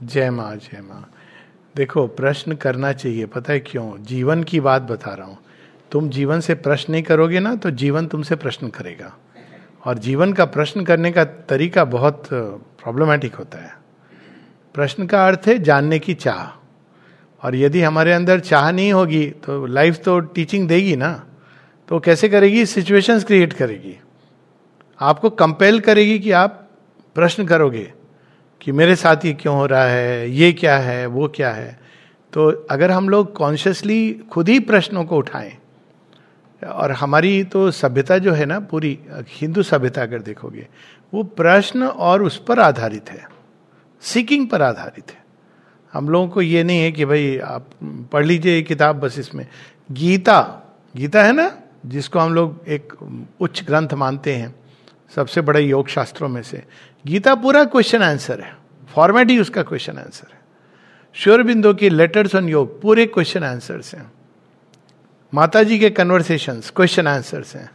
जय माँ जय माँ। देखो, प्रश्न करना चाहिए, पता है क्यों? जीवन की बात बता रहा हूँ। तुम जीवन से प्रश्न नहीं करोगे ना, तो जीवन तुमसे प्रश्न करेगा। और जीवन का प्रश्न करने का तरीका बहुत प्रॉब्लमेटिक होता है। प्रश्न का अर्थ है जानने की चाह, और यदि हमारे अंदर चाह नहीं होगी तो लाइफ तो टीचिंग देगी ना, तो कैसे करेगी? सिचुएशंस क्रिएट करेगी, आपको कंपेल करेगी कि आप प्रश्न करोगे कि मेरे साथ ये क्यों हो रहा है, ये क्या है, वो क्या है। तो अगर हम लोग कॉन्शियसली खुद ही प्रश्नों को उठाएं, और हमारी तो सभ्यता जो है ना, पूरी हिंदू सभ्यता अगर देखोगे, वो प्रश्न और उस पर आधारित है, सीकिंग पर आधारित है। हम लोगों को ये नहीं है कि भाई आप पढ़ लीजिए ये किताब, बस इसमें गीता है ना, जिसको हम लोग एक उच्च ग्रंथ मानते हैं, सबसे बड़े योग शास्त्रों में से। गीता पूरा क्वेश्चन आंसर है, फॉर्मेट ही उसका क्वेश्चन आंसर है। श्री अरबिंदो की लेटर्स ऑन योग पूरे क्वेश्चन आंसर्स हैं। माता जी के कन्वर्सेशंस क्वेश्चन आंसर्स हैं।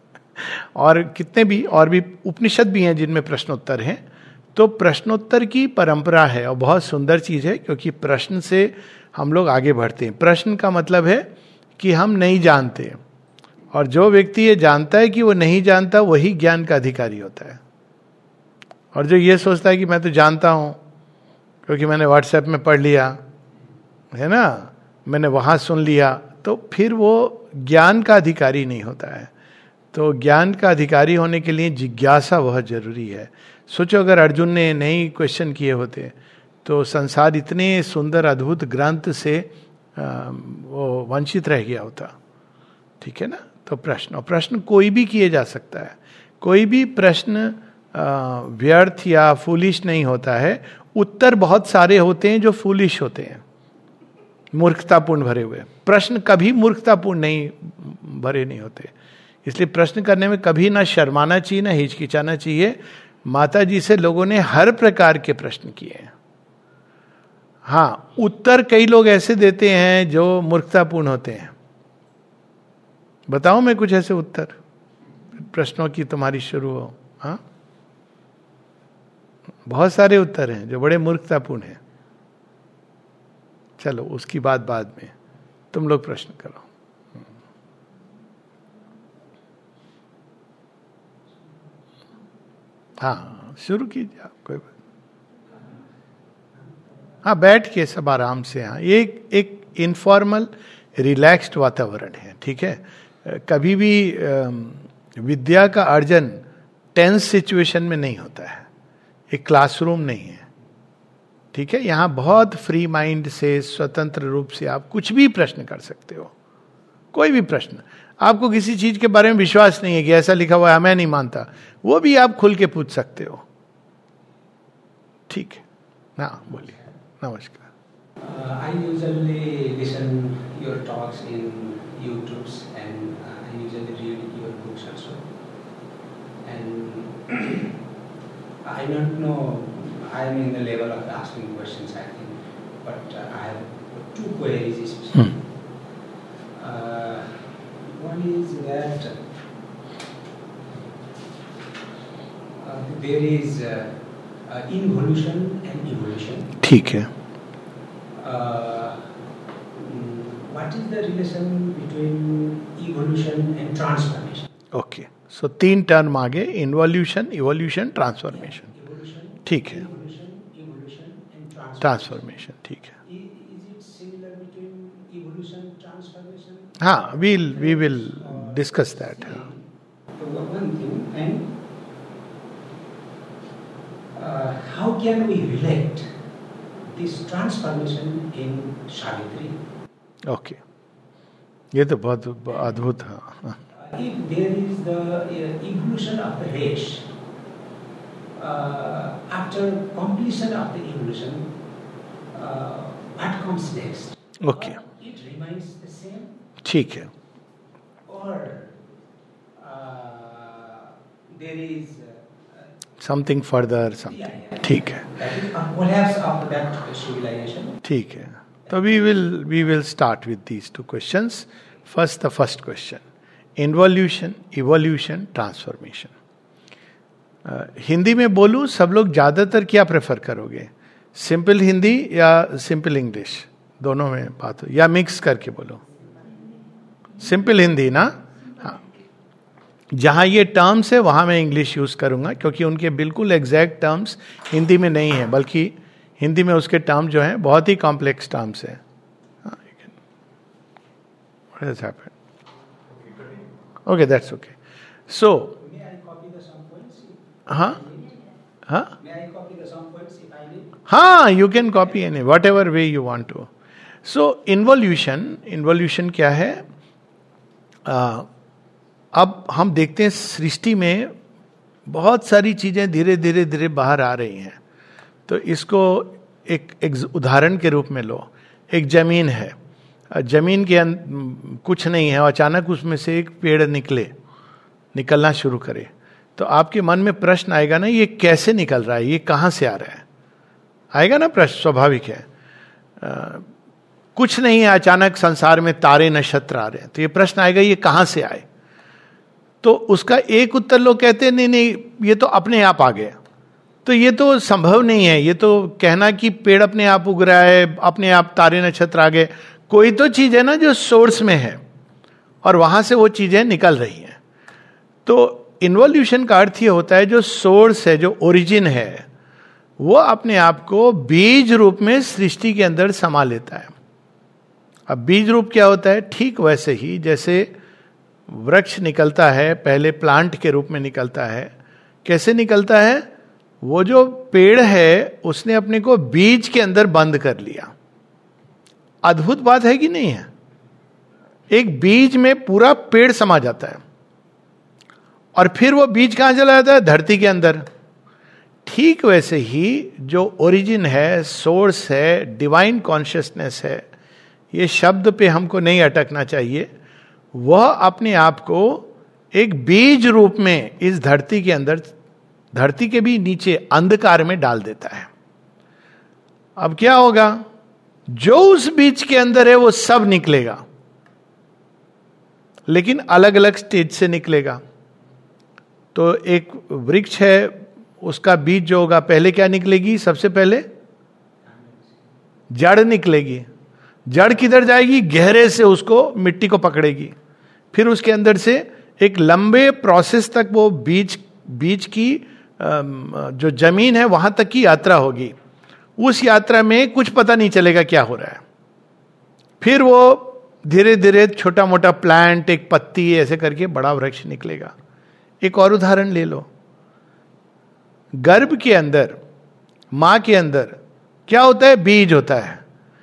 और कितने भी और भी उपनिषद भी हैं जिनमें प्रश्नोत्तर हैं। तो प्रश्नोत्तर की परंपरा है और बहुत सुंदर चीज है, क्योंकि प्रश्न से हम लोग आगे बढ़ते हैं। प्रश्न का मतलब है कि हम नहीं जानते, और जो व्यक्ति ये जानता है कि वो नहीं जानता, वही ज्ञान का अधिकारी होता है। और जो ये सोचता है कि मैं तो जानता हूं क्योंकि मैंने व्हाट्सएप में पढ़ लिया है ना, मैंने वहां सुन लिया, तो फिर वो ज्ञान का अधिकारी नहीं होता है। तो ज्ञान का अधिकारी होने के लिए जिज्ञासा बहुत जरूरी है। सोचो, अगर अर्जुन ने नहीं क्वेश्चन किए होते तो संसार इतने सुंदर अद्भुत ग्रंथ से वो वंचित रह गया होता। ठीक है ना? तो प्रश्न कोई भी किए जा सकता है। कोई भी प्रश्न व्यर्थ या फूलिश नहीं होता है। उत्तर बहुत सारे होते हैं जो फूलिश होते हैं, मूर्खतापूर्ण भरे हुए। प्रश्न कभी मूर्खतापूर्ण नहीं भरे नहीं होते। इसलिए प्रश्न करने में कभी ना शर्माना चाहिए, ना हिचकिचाना चाहिए। माता जी से लोगों ने हर प्रकार के प्रश्न किए हैं। हाँ, उत्तर कई लोग ऐसे देते हैं जो मूर्खतापूर्ण होते हैं। बताओ मैं कुछ ऐसे उत्तर, प्रश्नों की तुम्हारी शुरू हो। हाँ, बहुत सारे उत्तर हैं जो बड़े मूर्खतापूर्ण हैं। चलो उसकी बात बाद में, तुम लोग प्रश्न करो। हाँ, शुरू कीजिए आप, कोई बात। हाँ, बैठ के सब आराम से। हाँ, एक इनफॉर्मल रिलैक्स्ड वातावरण है। ठीक है? कभी भी विद्या का अर्जन टेंस सिचुएशन में नहीं होता है। एक क्लासरूम नहीं है। ठीक है? यहाँ बहुत फ्री माइंड से, स्वतंत्र रूप से आप कुछ भी प्रश्न कर सकते हो। कोई भी प्रश्न, आपको किसी चीज के बारे में विश्वास नहीं है कि ऐसा लिखा हुआ है मैं नहीं मानता, वो भी आप खुल के पूछ सकते हो। ठीक है? हाँ, बोलिए। नमस्कार। I usually listen your talks in YouTube's and I usually read your books also. And I don't know, I am in the level of asking questions, I think, but I have two queries especially. One is that there is involution and evolution. ठीक है। What is the relation between evolution and transformation? Okay, so 3 term आगे, involution, evolution, transformation. ठीक है, transformation. ठीक है। Is it similar between evolution and transformation? हाँ, we will discuss that. One thing, and how can we relate this transformation in Savitri? Okay, ये तो बहुत अद्भुत है। If there is the evolution of the race, after completion of the evolution, what comes next? Okay. It remains the same. ठीक है। Or there is something further, something. ठीक है, collapse of that civilization. ठीक है। तो we will start with these 2 questions. First, the first question: involution, evolution, transformation. Hindi में बोलूं, सब लोग ज्यादातर क्या प्रेफर करोगे? सिंपल हिंदी या सिंपल इंग्लिश, दोनों में बात हो, या मिक्स करके बोलो? सिंपल हिंदी ना? हाँ, जहां ये टर्म्स है वहां मैं इंग्लिश यूज करूंगा, क्योंकि उनके बिल्कुल एग्जैक्ट टर्म्स हिंदी में नहीं है, बल्कि हिंदी में उसके टर्म जो हैं बहुत ही कॉम्प्लेक्स टर्म्स है. Okay, that's okay. सो हाँ, you can copy any whatever way you want to. So involution क्या है? अब हम देखते हैं सृष्टि में बहुत सारी चीजें धीरे धीरे धीरे बाहर आ रही हैं. तो इसको एक उदाहरण के रूप में लो. एक जमीन है, जमीन के कुछ नहीं है, अचानक उसमें से एक पेड़ निकलना शुरू करे, तो आपके मन में प्रश्न आएगा ना, ये कैसे निकल रहा है, ये कहाँ से आ रहा है? आएगा ना प्रश्न, स्वाभाविक है. कुछ नहीं है, अचानक संसार में तारे नक्षत्र आ रहे हैं, तो ये प्रश्न आएगा ये कहाँ से आए? तो उसका एक उत्तर लोग कहते हैं नहीं, ये तो अपने आप आ गया. तो ये तो संभव नहीं है. ये तो कहना कि पेड़ अपने आप उग रहा है, अपने आप तारे नक्षत्र आ गए, कोई तो चीज है ना जो सोर्स में है और वहां से वो चीजें निकल रही हैं. तो इन्वोल्यूशन का अर्थ ये होता है जो सोर्स है, जो ओरिजिन है, वो अपने आप को बीज रूप में सृष्टि के अंदर समा लेता है. अब बीज रूप क्या होता है? ठीक वैसे ही जैसे वृक्ष निकलता है, पहले प्लांट के रूप में निकलता है. कैसे निकलता है? वो जो पेड़ है उसने अपने को बीज के अंदर बंद कर लिया. अद्भुत बात है कि नहीं है? एक बीज में पूरा पेड़ समा जाता है और फिर वो बीज कहां चला जाता है? धरती के अंदर. ठीक वैसे ही जो ओरिजिन है, सोर्स है, डिवाइन कॉन्शियसनेस है, ये शब्द पे हमको नहीं अटकना चाहिए, वह अपने आप को एक बीज रूप में इस धरती के अंदर, धरती के भी नीचे अंधकार में डाल देता है. अब क्या होगा? जो उस बीज के अंदर है वो सब निकलेगा, लेकिन अलग अलग स्टेज से निकलेगा. तो एक वृक्ष है, उसका बीज जो होगा, पहले क्या निकलेगी? सबसे पहले जड़ निकलेगी. जड़ किधर जाएगी? गहरे से उसको, मिट्टी को पकड़ेगी. फिर उसके अंदर से एक लंबे प्रोसेस तक वो बीज की जो जमीन है वहां तक की यात्रा होगी. उस यात्रा में कुछ पता नहीं चलेगा क्या हो रहा है. फिर वो धीरे धीरे छोटा मोटा प्लांट, एक पत्ती, ऐसे करके बड़ा वृक्ष निकलेगा. एक और उदाहरण ले लो. गर्भ के अंदर, मां के अंदर क्या होता है? बीज होता है.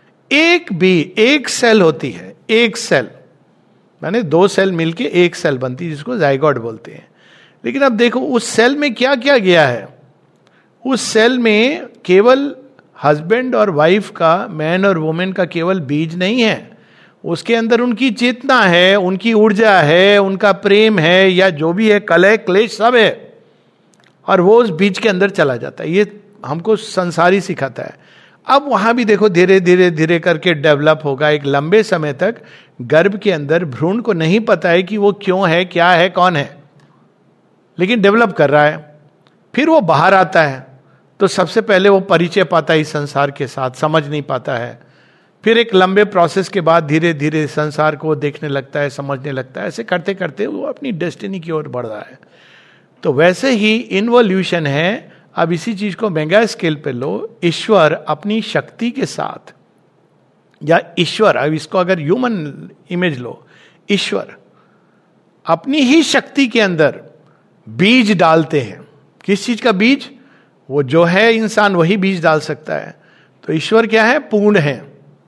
एक सेल होती है, एक सेल, माने 2 सेल मिलके एक सेल बनती है, जिसको जाइगोट बोलते हैं. लेकिन अब देखो उस सेल में क्या क्या गया है. उस सेल में केवल हस्बैंड और वाइफ का, मैन और वुमेन का केवल बीज नहीं है, उसके अंदर उनकी चेतना है, उनकी ऊर्जा है, उनका प्रेम है, या जो भी है, कलह क्लेश सब है, और वो उस बीज के अंदर चला जाता है. ये हमको संसारी सिखाता है. अब वहां भी देखो धीरे धीरे धीरे करके डेवलप होगा. एक लंबे समय तक गर्भ के अंदर भ्रूण को नहीं पता है कि वो क्यों है, क्या है, कौन है, लेकिन डेवलप कर रहा है. फिर वो बाहर आता है तो सबसे पहले वो परिचय पाता है इस संसार के साथ, समझ नहीं पाता है. फिर एक लंबे प्रोसेस के बाद धीरे धीरे संसार को देखने लगता है, समझने लगता है. ऐसे करते करते वो अपनी डेस्टिनी की ओर बढ़ रहा है. तो वैसे ही इन्वोल्यूशन है. अब इसी चीज को मेगा स्केल पे लो. ईश्वर अपनी शक्ति के साथ, या ईश्वर, अब इसको अगर ह्यूमन इमेज लो, ईश्वर अपनी ही शक्ति के अंदर बीज डालते हैं. किस चीज का बीज? वो जो है इंसान वही बीज डाल सकता है. तो ईश्वर क्या है? पूर्ण है.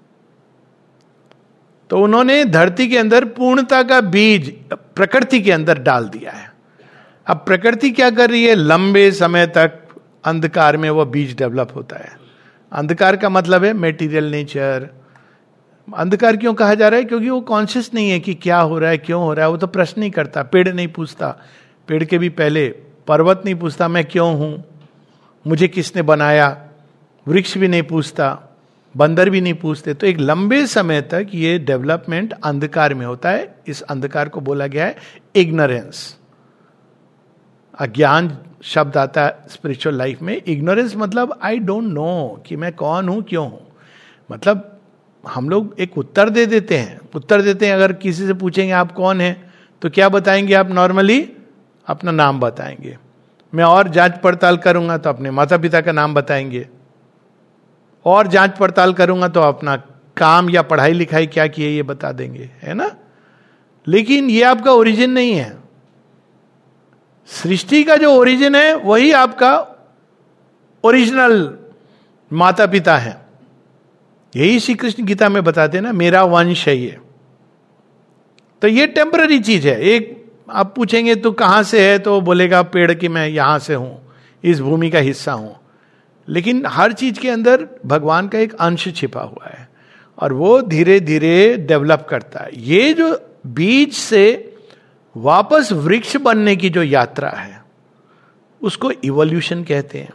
तो उन्होंने धरती के अंदर पूर्णता का बीज प्रकृति के अंदर डाल दिया है. अब प्रकृति क्या कर रही है? लंबे समय तक अंधकार में वो बीज डेवलप होता है. अंधकार का मतलब है मेटीरियल नेचर. अंधकार क्यों कहा जा रहा है? क्योंकि वो कॉन्शियस नहीं है कि क्या हो रहा है, क्यों हो रहा है. वो तो प्रश्न नहीं करता. पेड़ नहीं पूछता. पेड़ के भी पहले पर्वत नहीं पूछता मैं क्यों हूं, मुझे किसने बनाया. वृक्ष भी नहीं पूछता, बंदर भी नहीं पूछते. तो एक लंबे समय तक ये डेवलपमेंट अंधकार में होता है. इस अंधकार को बोला गया है इग्नोरेंस. अज्ञान शब्द आता है स्पिरिचुअल लाइफ में. इग्नोरेंस मतलब आई डोंट नो कि मैं कौन हूं, क्यों हूं. मतलब हम लोग एक उत्तर दे देते हैं. अगर किसी से पूछेंगे आप कौन हैं, तो क्या बताएंगे आप? नॉर्मली अपना नाम बताएंगे. मैं और जांच पड़ताल करूंगा तो अपने माता पिता का नाम बताएंगे. और जांच पड़ताल करूंगा तो अपना काम या पढ़ाई लिखाई क्या की है ये बता देंगे, है ना. लेकिन ये आपका ओरिजिन नहीं है. सृष्टि का जो ओरिजिन है वही आपका ओरिजिनल माता पिता है. यही श्री कृष्ण गीता में बताते हैं ना, मेरा वंश है ये. तो ये टेम्पररी चीज है. एक आप पूछेंगे तो कहां से है, तो बोलेगा पेड़ की मैं यहां से हूं, इस भूमि का हिस्सा हूं. लेकिन हर चीज के अंदर भगवान का एक अंश छिपा हुआ है और वो धीरे धीरे डेवलप करता है. ये जो बीज से वापस वृक्ष बनने की जो यात्रा है उसको इवोल्यूशन कहते हैं.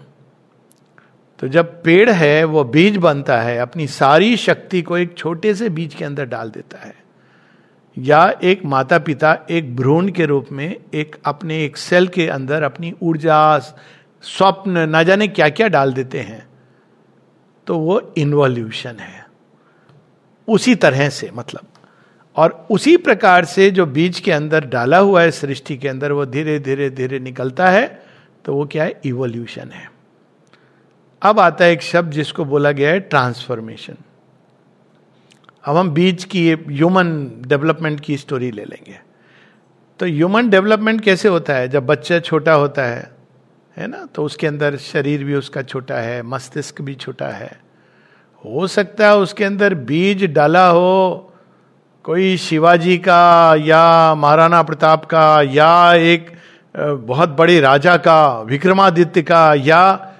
तो जब पेड़ है वो बीज बनता है, अपनी सारी शक्ति को एक छोटे से बीज के अंदर डाल देता है. या एक माता पिता एक भ्रूण के रूप में एक अपने एक सेल के अंदर अपनी ऊर्जा, स्वप्न, ना जाने क्या क्या डाल देते हैं. तो वो इन्वोल्यूशन है. उसी तरह से मतलब, और उसी प्रकार से जो बीज के अंदर डाला हुआ है सृष्टि के अंदर, वो धीरे धीरे धीरे निकलता है. तो वो क्या है? इवोल्यूशन है. अब आता है एक शब्द जिसको बोला गया है ट्रांसफॉर्मेशन. अब हम बीज की ह्यूमन डेवलपमेंट की स्टोरी ले लेंगे. तो ह्यूमन डेवलपमेंट कैसे होता है? जब बच्चा छोटा होता है ना, तो उसके अंदर शरीर भी उसका छोटा है, मस्तिष्क भी छोटा है. हो सकता है उसके अंदर बीज डाला हो कोई शिवाजी का या महाराणा प्रताप का या एक बहुत बड़े राजा का, विक्रमादित्य का या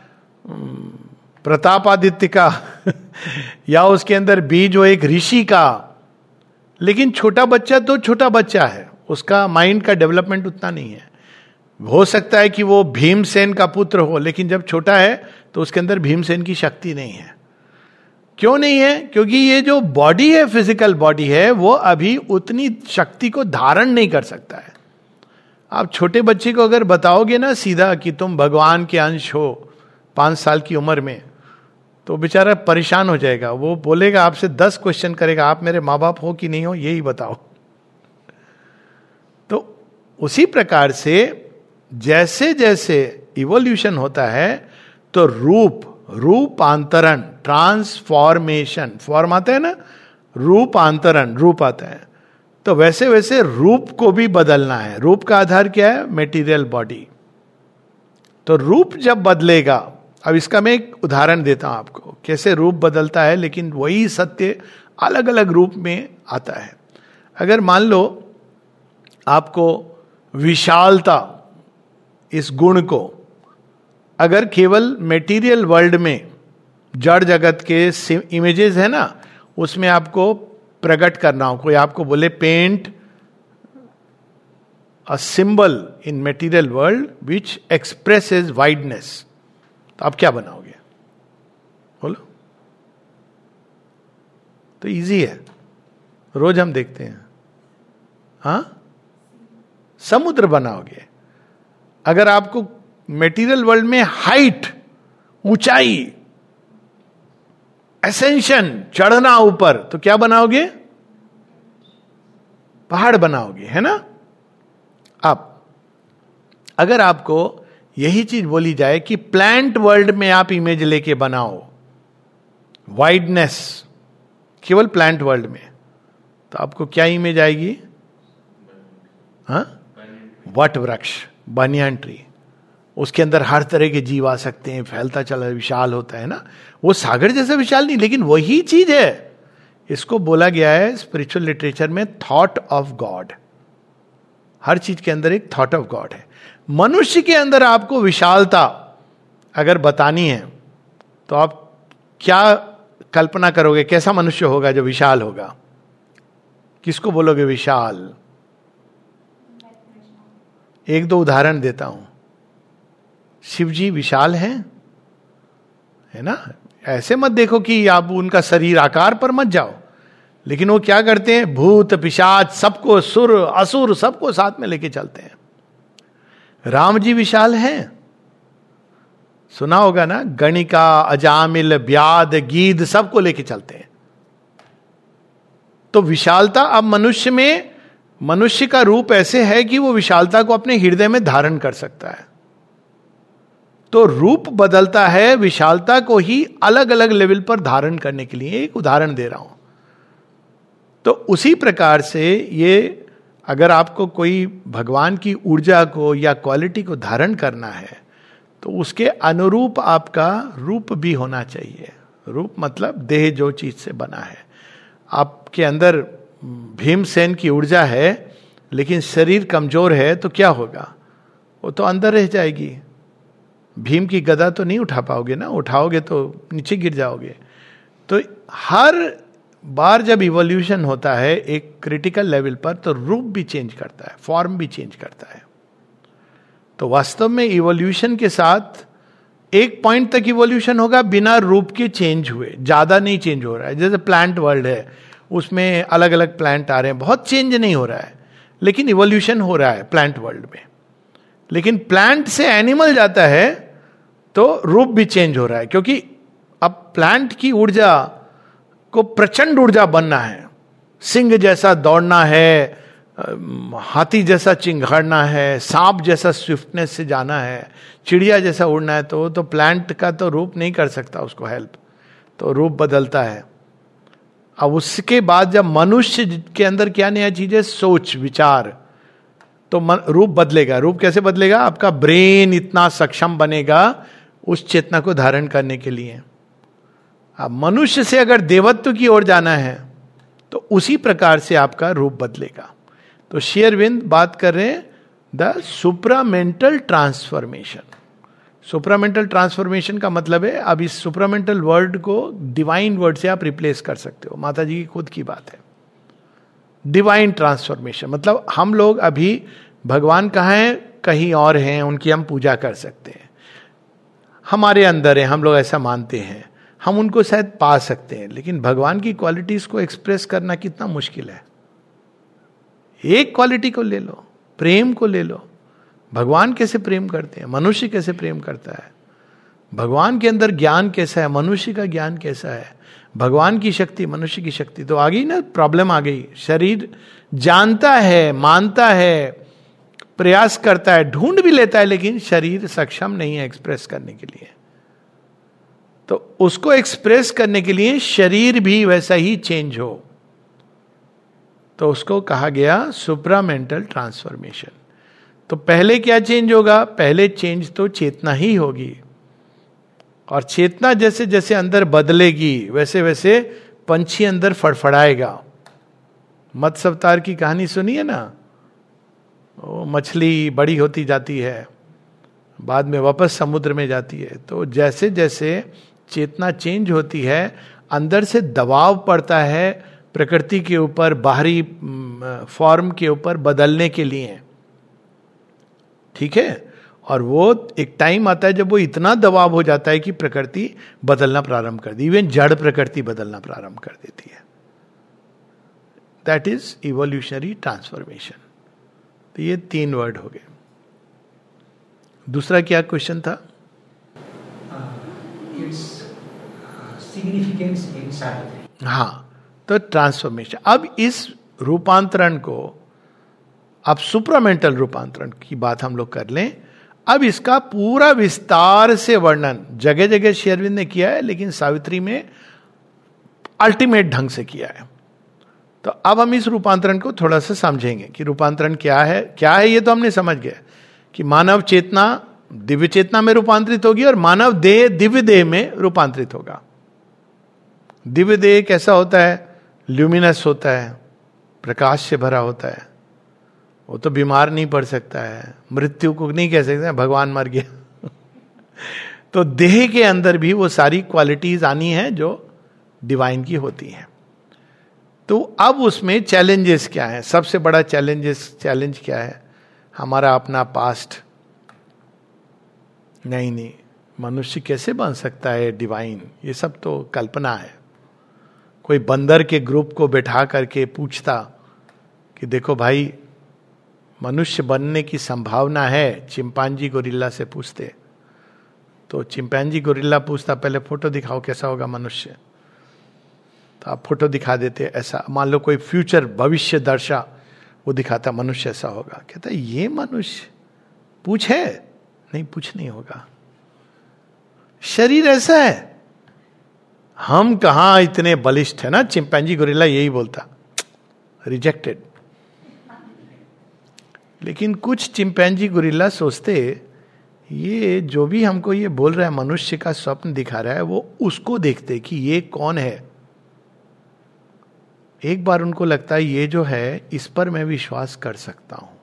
प्रतापादित्य का या उसके अंदर बीज हो एक ऋषि का. लेकिन छोटा बच्चा तो छोटा बच्चा है, उसका माइंड का डेवलपमेंट उतना नहीं है. हो सकता है कि वो भीमसेन का पुत्र हो, लेकिन जब छोटा है तो उसके अंदर भीमसेन की शक्ति नहीं है. क्यों नहीं है? क्योंकि ये जो बॉडी है, फिजिकल बॉडी है, वो अभी उतनी शक्ति को धारण नहीं कर सकता है. आप छोटे बच्चे को अगर बताओगे ना सीधा कि तुम भगवान के अंश हो 5 साल की उम्र में, तो बेचारा परेशान हो जाएगा. वो बोलेगा आपसे 10 क्वेश्चन करेगा, आप मेरे माँ बाप हो कि नहीं हो यही बताओ. तो उसी प्रकार से जैसे जैसे इवोल्यूशन होता है तो रूपांतरण, ट्रांसफॉर्मेशन, फॉर्म आता है ना, रूपांतरण, रूप आता है. तो वैसे वैसे रूप को भी बदलना है. रूप का आधार क्या है? Material body. तो रूप जब बदलेगा, अब इसका मैं एक उदाहरण देता हूं आपको कैसे रूप बदलता है, लेकिन वही सत्य अलग अलग रूप में आता है. अगर मान लो आपको विशालता, इस गुण को अगर केवल मेटीरियल वर्ल्ड में जड़ जगत के इमेजेस है ना, उसमें आपको प्रकट करना हो, कोई आपको बोले paint a symbol in material world which expresses wideness, तो आप क्या बनाओगे? बोलो. तो इजी है, रोज हम देखते हैं. हाँ, समुद्र बनाओगे. अगर आपको मेटीरियल वर्ल्ड में हाइट, ऊंचाई, एसेंशन, चढ़ना ऊपर, तो क्या बनाओगे? पहाड़ बनाओगे, है ना. अब अगर आपको यही चीज बोली जाए कि प्लांट वर्ल्ड में आप इमेज लेके बनाओ वाइडनेस, केवल प्लांट वर्ल्ड में, तो आपको क्या इमेज आएगी? हाँ, वट वृक्ष, बनियान ट्री. उसके अंदर हर तरह के जीव आ सकते हैं, फैलता चला, विशाल होता है ना. वो सागर जैसा विशाल नहीं, लेकिन वही चीज है. इसको बोला गया है स्पिरिचुअल लिटरेचर में थॉट ऑफ गॉड. हर चीज के अंदर एक थॉट ऑफ गॉड है. मनुष्य के अंदर आपको विशालता अगर बतानी है तो आप क्या कल्पना करोगे? कैसा मनुष्य होगा जो विशाल होगा? किसको बोलोगे विशाल? एक दो उदाहरण देता हूं. शिव जी विशाल हैं, है ना. ऐसे मत देखो कि आप उनका शरीर आकार पर मत जाओ, लेकिन वो क्या करते हैं? भूत पिशाच सबको, सुर असुर सबको साथ में लेके चलते हैं. राम जी विशाल हैं, सुना होगा ना, गणिका, अजामिल, व्याध, गीध सबको लेके चलते हैं। तो विशालता अब मनुष्य में, मनुष्य का रूप ऐसे है कि वो विशालता को अपने हृदय में धारण कर सकता है। तो रूप बदलता है विशालता को ही अलग अलग लेवल पर धारण करने के लिए। एक उदाहरण दे रहा हूं। तो उसी प्रकार से ये, अगर आपको कोई भगवान की ऊर्जा को या क्वालिटी को धारण करना है तो उसके अनुरूप आपका रूप भी होना चाहिए। रूप मतलब देह जो चीज से बना है। आपके अंदर भीमसेन की ऊर्जा है लेकिन शरीर कमजोर है तो क्या होगा? वो तो अंदर रह जाएगी। भीम की गदा तो नहीं उठा पाओगे ना, उठाओगे तो नीचे गिर जाओगे। तो हर बार जब इवोल्यूशन होता है एक क्रिटिकल लेवल पर तो रूप भी चेंज करता है, फॉर्म भी चेंज करता है। तो वास्तव में इवोल्यूशन के साथ एक पॉइंट तक इवोल्यूशन होगा बिना रूप के चेंज हुए, ज्यादा नहीं चेंज हो रहा है। जैसे प्लांट वर्ल्ड है, उसमें अलग अलग प्लांट आ रहे हैं, बहुत चेंज नहीं हो रहा है लेकिन इवोल्यूशन हो रहा है प्लांट वर्ल्ड में। लेकिन प्लांट से एनिमल जाता है तो रूप भी चेंज हो रहा है, क्योंकि अब प्लांट की ऊर्जा को प्रचंड ऊर्जा बनना है, सिंह जैसा दौड़ना है, हाथी जैसा चिंघाड़ना है, सांप जैसा स्विफ्टनेस से जाना है, चिड़िया जैसा उड़ना है, तो प्लांट का तो रूप नहीं कर सकता उसको हेल्प, तो रूप बदलता है। अब उसके बाद जब मनुष्य के अंदर क्या नया चीज है, सोच विचार, तो रूप बदलेगा। रूप कैसे बदलेगा? आपका ब्रेन इतना सक्षम बनेगा उस चेतना को धारण करने के लिए। अब मनुष्य से अगर देवत्व की ओर जाना है तो उसी प्रकार से आपका रूप बदलेगा। तो श्री अरविंद बात कर रहे हैं the supramental transformation. Supramental transformation का मतलब है, अब इस सुप्रामेंटल वर्ड को डिवाइन वर्ड से आप रिप्लेस कर सकते हो। माता जी की खुद की बात है। डिवाइन ट्रांसफॉर्मेशन मतलब हम लोग अभी भगवान कहाँ हैं, कहीं और हैं, उनकी हम पूजा कर सकते हैं, हमारे अंदर है, हम लोग ऐसा मानते हैं, हम उनको शायद पा सकते हैं। लेकिन भगवान की क्वालिटीज को एक्सप्रेस करना कितना मुश्किल है। एक क्वालिटी को ले लो, प्रेम को ले लो। भगवान कैसे प्रेम करते हैं, मनुष्य कैसे प्रेम करता है, भगवान के अंदर ज्ञान कैसा है, मनुष्य का ज्ञान कैसा है, भगवान की शक्ति, मनुष्य की शक्ति। तो आ गई ना प्रॉब्लम, आ गई। शरीर जानता है, मानता है, प्रयास करता है, ढूंढ भी लेता है, लेकिन शरीर सक्षम नहीं है एक्सप्रेस करने के लिए। तो उसको एक्सप्रेस करने के लिए शरीर भी वैसा ही चेंज हो, तो उसको कहा गया सुप्रामेंटल ट्रांसफॉर्मेशन। तो पहले क्या चेंज होगा? पहले चेंज तो चेतना ही होगी, और चेतना जैसे जैसे अंदर बदलेगी वैसे वैसे पंछी अंदर फड़फड़ाएगा। मत्स्य अवतार की कहानी सुनी है ना, वो मछली बड़ी होती जाती है, बाद में वापस समुद्र में जाती है। तो जैसे जैसे चेतना चेंज होती है, अंदर से दबाव पड़ता है प्रकृति के ऊपर, बाहरी फॉर्म के ऊपर बदलने के लिए, ठीक है। और वो एक टाइम आता है जब वो इतना दबाव हो जाता है कि प्रकृति बदलना प्रारंभ कर दी, इवन जड़ प्रकृति बदलना प्रारंभ कर देती है। That is evolutionary transformation. तो ये 3 वर्ड हो गए। दूसरा क्या क्वेश्चन था? Significance in Savitri. हाँ, तो ट्रांसफॉर्मेशन। अब इस रूपांतरण को, अब सुप्रामेंटल रूपांतरण की बात हम लोग कर लें। अब इसका पूरा विस्तार से वर्णन जगह जगह श्री अरविंद ने किया है, लेकिन सावित्री में अल्टीमेट ढंग से किया है। तो अब हम इस रूपांतरण को थोड़ा सा समझेंगे कि रूपांतरण क्या है। क्या है ये तो हमने समझ गए कि मानव चेतना दिव्य चेतना में रूपांतरित होगी और मानव देह दिव्य देह में रूपांतरित होगा। दिव्य देह कैसा होता है? ल्यूमिनस होता है, प्रकाश से भरा होता है, वो तो बीमार नहीं पड़ सकता है, मृत्यु को नहीं कह सकते भगवान मर गया। तो देह के अंदर भी वो सारी क्वालिटीज आनी है जो डिवाइन की होती हैं। तो अब उसमें चैलेंजेस क्या है? सबसे बड़ा चैलेंज क्या है? हमारा अपना पास्ट। नहीं, मनुष्य कैसे बन सकता है डिवाइन? ये सब तो कल्पना है। कोई बंदर के ग्रुप को बैठा करके पूछता कि देखो भाई, मनुष्य बनने की संभावना है, चिंपांजी गोरिल्ला से पूछते, तो चिंपांजी गोरिल्ला पूछता पहले फोटो दिखाओ कैसा होगा मनुष्य, तो आप फोटो दिखा देते, ऐसा मान लो कोई फ्यूचर भविष्य दर्शा वो दिखाता मनुष्य ऐसा होगा, कहता ये मनुष्य पूछ है, नहीं पूछ नहीं होगा, शरीर ऐसा है, हम कहां इतने बलिष्ठ है ना, चिंपांजी गोरिल्ला यही बोलता, रिजेक्टेड। लेकिन कुछ चिंपांजी गोरिल्ला सोचते ये जो भी हमको ये बोल रहा है, मनुष्य का स्वप्न दिखा रहा है, वो उसको देखते कि ये कौन है। एक बार उनको लगता है ये जो है इस पर मैं विश्वास कर सकता हूं,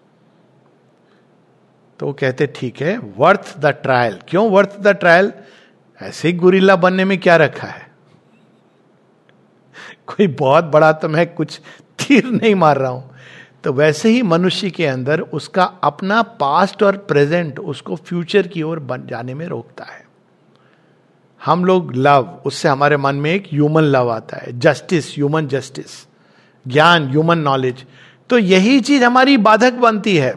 तो वो कहते ठीक है, वर्थ द ट्रायल। क्यों वर्थ द ट्रायल? ऐसे ही गोरिल्ला बनने में क्या रखा है, कोई बहुत बड़ा तो मैं कुछ तीर नहीं मार रहा हूं। तो वैसे ही मनुष्य के अंदर उसका अपना पास्ट और प्रेजेंट उसको फ्यूचर की ओर बन जाने में रोकता है। हम लोग लव, उससे हमारे मन में एक ह्यूमन लव आता है, जस्टिस, ह्यूमन जस्टिस, ज्ञान, ह्यूमन नॉलेज, तो यही चीज हमारी बाधक बनती है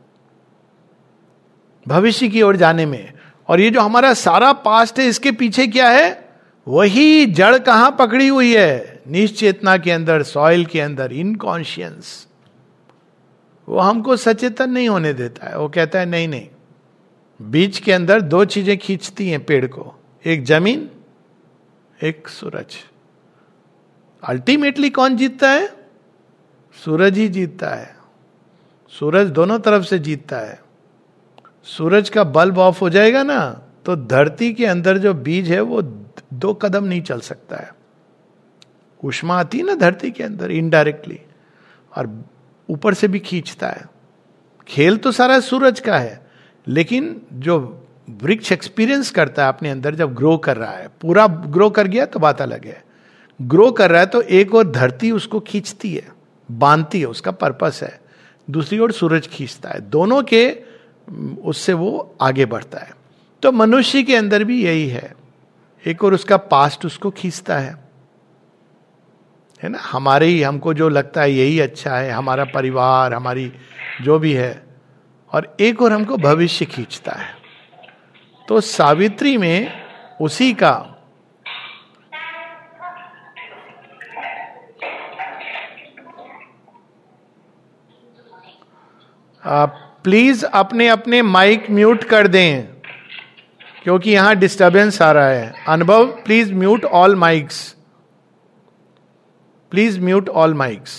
भविष्य की ओर जाने में। और ये जो हमारा सारा पास्ट है, इसके पीछे क्या है, वही जड़ कहां पकड़ी हुई है, निश्चेतना के अंदर, सॉइल के अंदर, इनकॉन्शियंस। वो हमको सचेतन नहीं होने देता है। वो कहता है नहीं नहीं, बीच के अंदर दो चीजें खींचती हैं पेड़ को, एक जमीन, एक सूरज। अल्टीमेटली कौन जीतता है? सूरज ही जीतता है। सूरज दोनों तरफ से जीतता है। सूरज का बल्ब ऑफ हो जाएगा ना, तो धरती के अंदर जो बीज है वो 2 कदम नहीं चल सकता है। ऊष्मा आती है ना धरती के अंदर इनडायरेक्टली, और ऊपर से भी खींचता है। खेल तो सारा सूरज का है, लेकिन जो वृक्ष एक्सपीरियंस करता है अपने अंदर, जब ग्रो कर रहा है, पूरा ग्रो कर गया तो बात अलग है, ग्रो कर रहा है तो एक और धरती उसको खींचती है, बांधती है, उसका पर्पस है, दूसरी ओर सूरज खींचता है, दोनों के उससे वो आगे बढ़ता है। तो मनुष्य के अंदर भी यही है, एक और उसका पास्ट उसको खींचता है ना, हमारे ही, हमको जो लगता है यही अच्छा है, हमारा परिवार, हमारी जो भी है, और एक और हमको भविष्य खींचता है। तो सावित्री में उसी का प्लीज अपने अपने माइक म्यूट कर दें, क्योंकि यहां डिस्टरबेंस आ रहा है। Anubhav, please mute all mics, please mute all mics.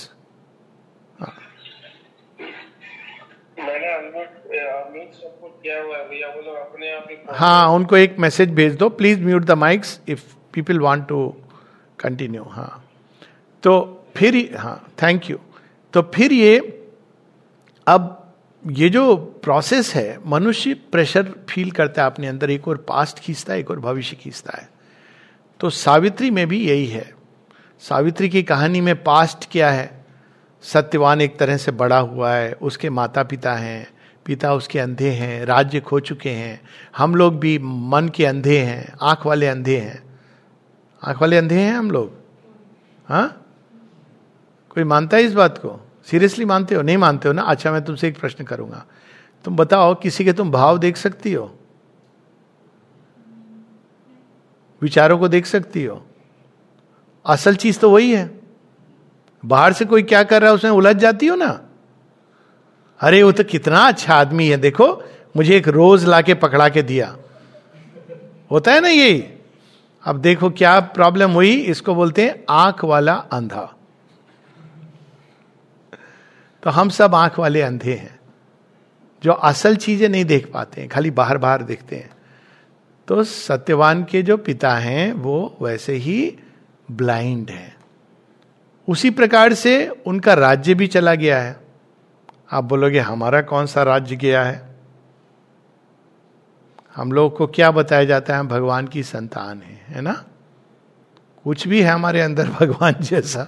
हाँ, उनको एक मैसेज भेज दो, please mute the mics if people want to continue. हाँ, तो फिर, हाँ थैंक यू। तो फिर ये, अब ये जो प्रोसेस है, मनुष्य प्रेशर फील करता है अपने अंदर, एक और पास्ट खींचता है, एक और भविष्य खींचता है। तो सावित्री में भी यही है। सावित्री की कहानी में पास्ट क्या है, सत्यवान एक तरह से बड़ा हुआ है, उसके माता पिता हैं, पिता उसके अंधे हैं, राज्य खो चुके हैं, हम लोग भी मन के अंधे हैं, आंख वाले अंधे हैं। आंख वाले अंधे हैं हम लोग, हाँ? कोई मानता है इस बात को? सीरियसली मानते हो? नहीं मानते हो ना? अच्छा, मैं तुमसे एक प्रश्न करूंगा, तुम बताओ, किसी के तुम भाव देख सकती हो? विचारों को देख सकती हो? असल चीज तो वही है। बाहर से कोई क्या कर रहा है उसमें उलझ जाती हो ना, अरे वो तो कितना अच्छा आदमी है, देखो मुझे एक रोज लाके पकड़ा के दिया, होता है ना यही। अब देखो क्या प्रॉब्लम हुई, इसको बोलते हैं आंख वाला अंधा। तो हम सब आंख वाले अंधे हैं, जो असल चीजें नहीं देख पाते हैं, खाली बाहर बाहर देखते हैं। तो सत्यवान के जो पिता हैं वो वैसे ही ब्लाइंड हैं। उसी प्रकार से उनका राज्य भी चला गया है। आप बोलोगे हमारा कौन सा राज्य गया है? हम लोग को क्या बताया जाता है, हम भगवान की संतान है ना? कुछ भी है हमारे अंदर भगवान जैसा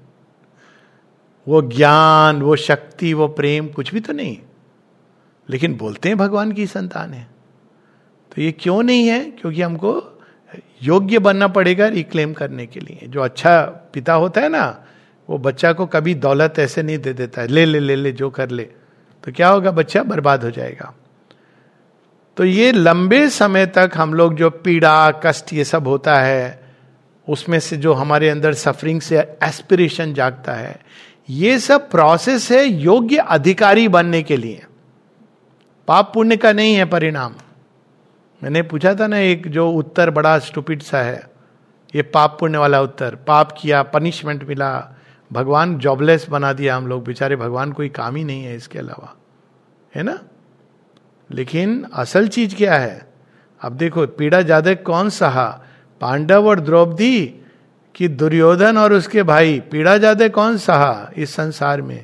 वो ज्ञान, वो शक्ति, वो प्रेम कुछ भी तो नहीं, लेकिन बोलते हैं भगवान की संतान है। तो ये क्यों नहीं है? क्योंकि हमको योग्य बनना पड़ेगा रिक्लेम करने के लिए। जो अच्छा पिता होता है ना, वो बच्चा को कभी दौलत ऐसे नहीं दे देता है, ले ले ले ले जो कर ले, तो क्या होगा, बच्चा बर्बाद हो जाएगा। तो ये लंबे समय तक हम लोग जो पीड़ा कष्ट ये सब होता है, उसमें से जो हमारे अंदर सफरिंग से एस्पिरेशन जागता है, ये सब प्रोसेस है योग्य अधिकारी बनने के लिए, पाप पुण्य का नहीं है परिणाम। मैंने पूछा था ना एक जो उत्तर बड़ा स्टूपिड सा है, ये पाप पुण्य वाला उत्तर, पाप किया पनिशमेंट मिला, भगवान जॉबलेस बना दिया हम लोग, बेचारे भगवान कोई काम ही नहीं है इसके अलावा, है ना। लेकिन असल चीज क्या है, अब देखो पीड़ा ज्यादा कौन सहा, पांडव और द्रौपदी कि दुर्योधन और उसके भाई, पीड़ा ज्यादा कौन सहा इस संसार में,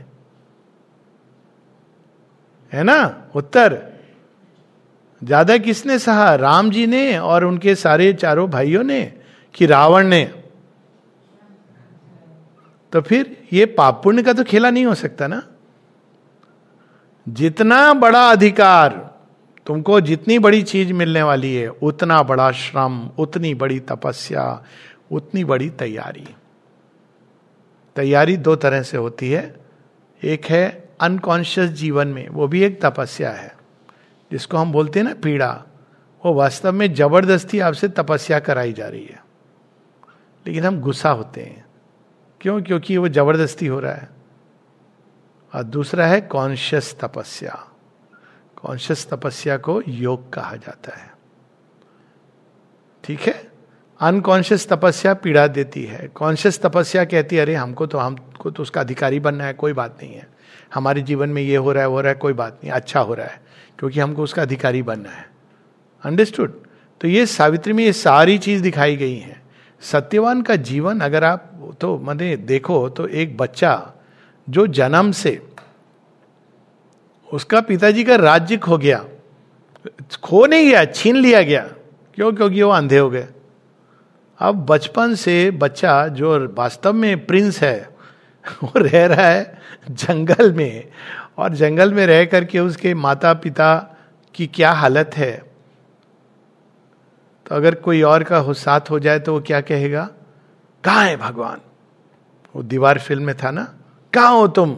है ना। उत्तर ज्यादा किसने सहा, राम जी ने और उनके सारे चारों भाइयों ने कि रावण ने। तो फिर ये पाप पुण्य का तो खेला नहीं हो सकता ना। जितना बड़ा अधिकार तुमको, जितनी बड़ी चीज मिलने वाली है, उतना बड़ा श्रम, उतनी बड़ी तपस्या, उतनी बड़ी तैयारी। तैयारी दो तरह से होती है, एक है अनकॉन्शियस जीवन में, वो भी एक तपस्या है, जिसको हम बोलते हैं ना पीड़ा, वो वास्तव में जबरदस्ती आपसे तपस्या कराई जा रही है, लेकिन हम गुस्सा होते हैं, क्यों, क्योंकि वो जबरदस्ती हो रहा है। और दूसरा है कॉन्शियस तपस्या। कॉन्शियस तपस्या को योग कहा जाता है, ठीक है। अनकॉन्शियस तपस्या पीड़ा देती है, कॉन्शियस तपस्या कहती है अरे हमको तो उसका अधिकारी बनना है, कोई बात नहीं है, हमारे जीवन में ये हो रहा है वो हो रहा है, कोई बात नहीं, अच्छा हो रहा है क्योंकि हमको उसका अधिकारी बनना है। अंडरस्टूड। तो ये सावित्री में ये सारी चीज दिखाई गई है। सत्यवान का जीवन अगर आप तो मैंने देखो तो एक बच्चा जो जन्म से उसका पिताजी का राज्य खो गया, खो नहीं गया, छीन लिया गया, क्यों, क्योंकि वो अंधे हो गए। अब बचपन से बच्चा जो वास्तव में प्रिंस है वो रह रहा है जंगल में, और जंगल में रह करके उसके माता पिता की क्या हालत है। तो अगर कोई और का साथ हो जाए तो वो क्या कहेगा, कहाँ है भगवान। वो दीवार फिल्म में था ना, कहाँ हो तुम,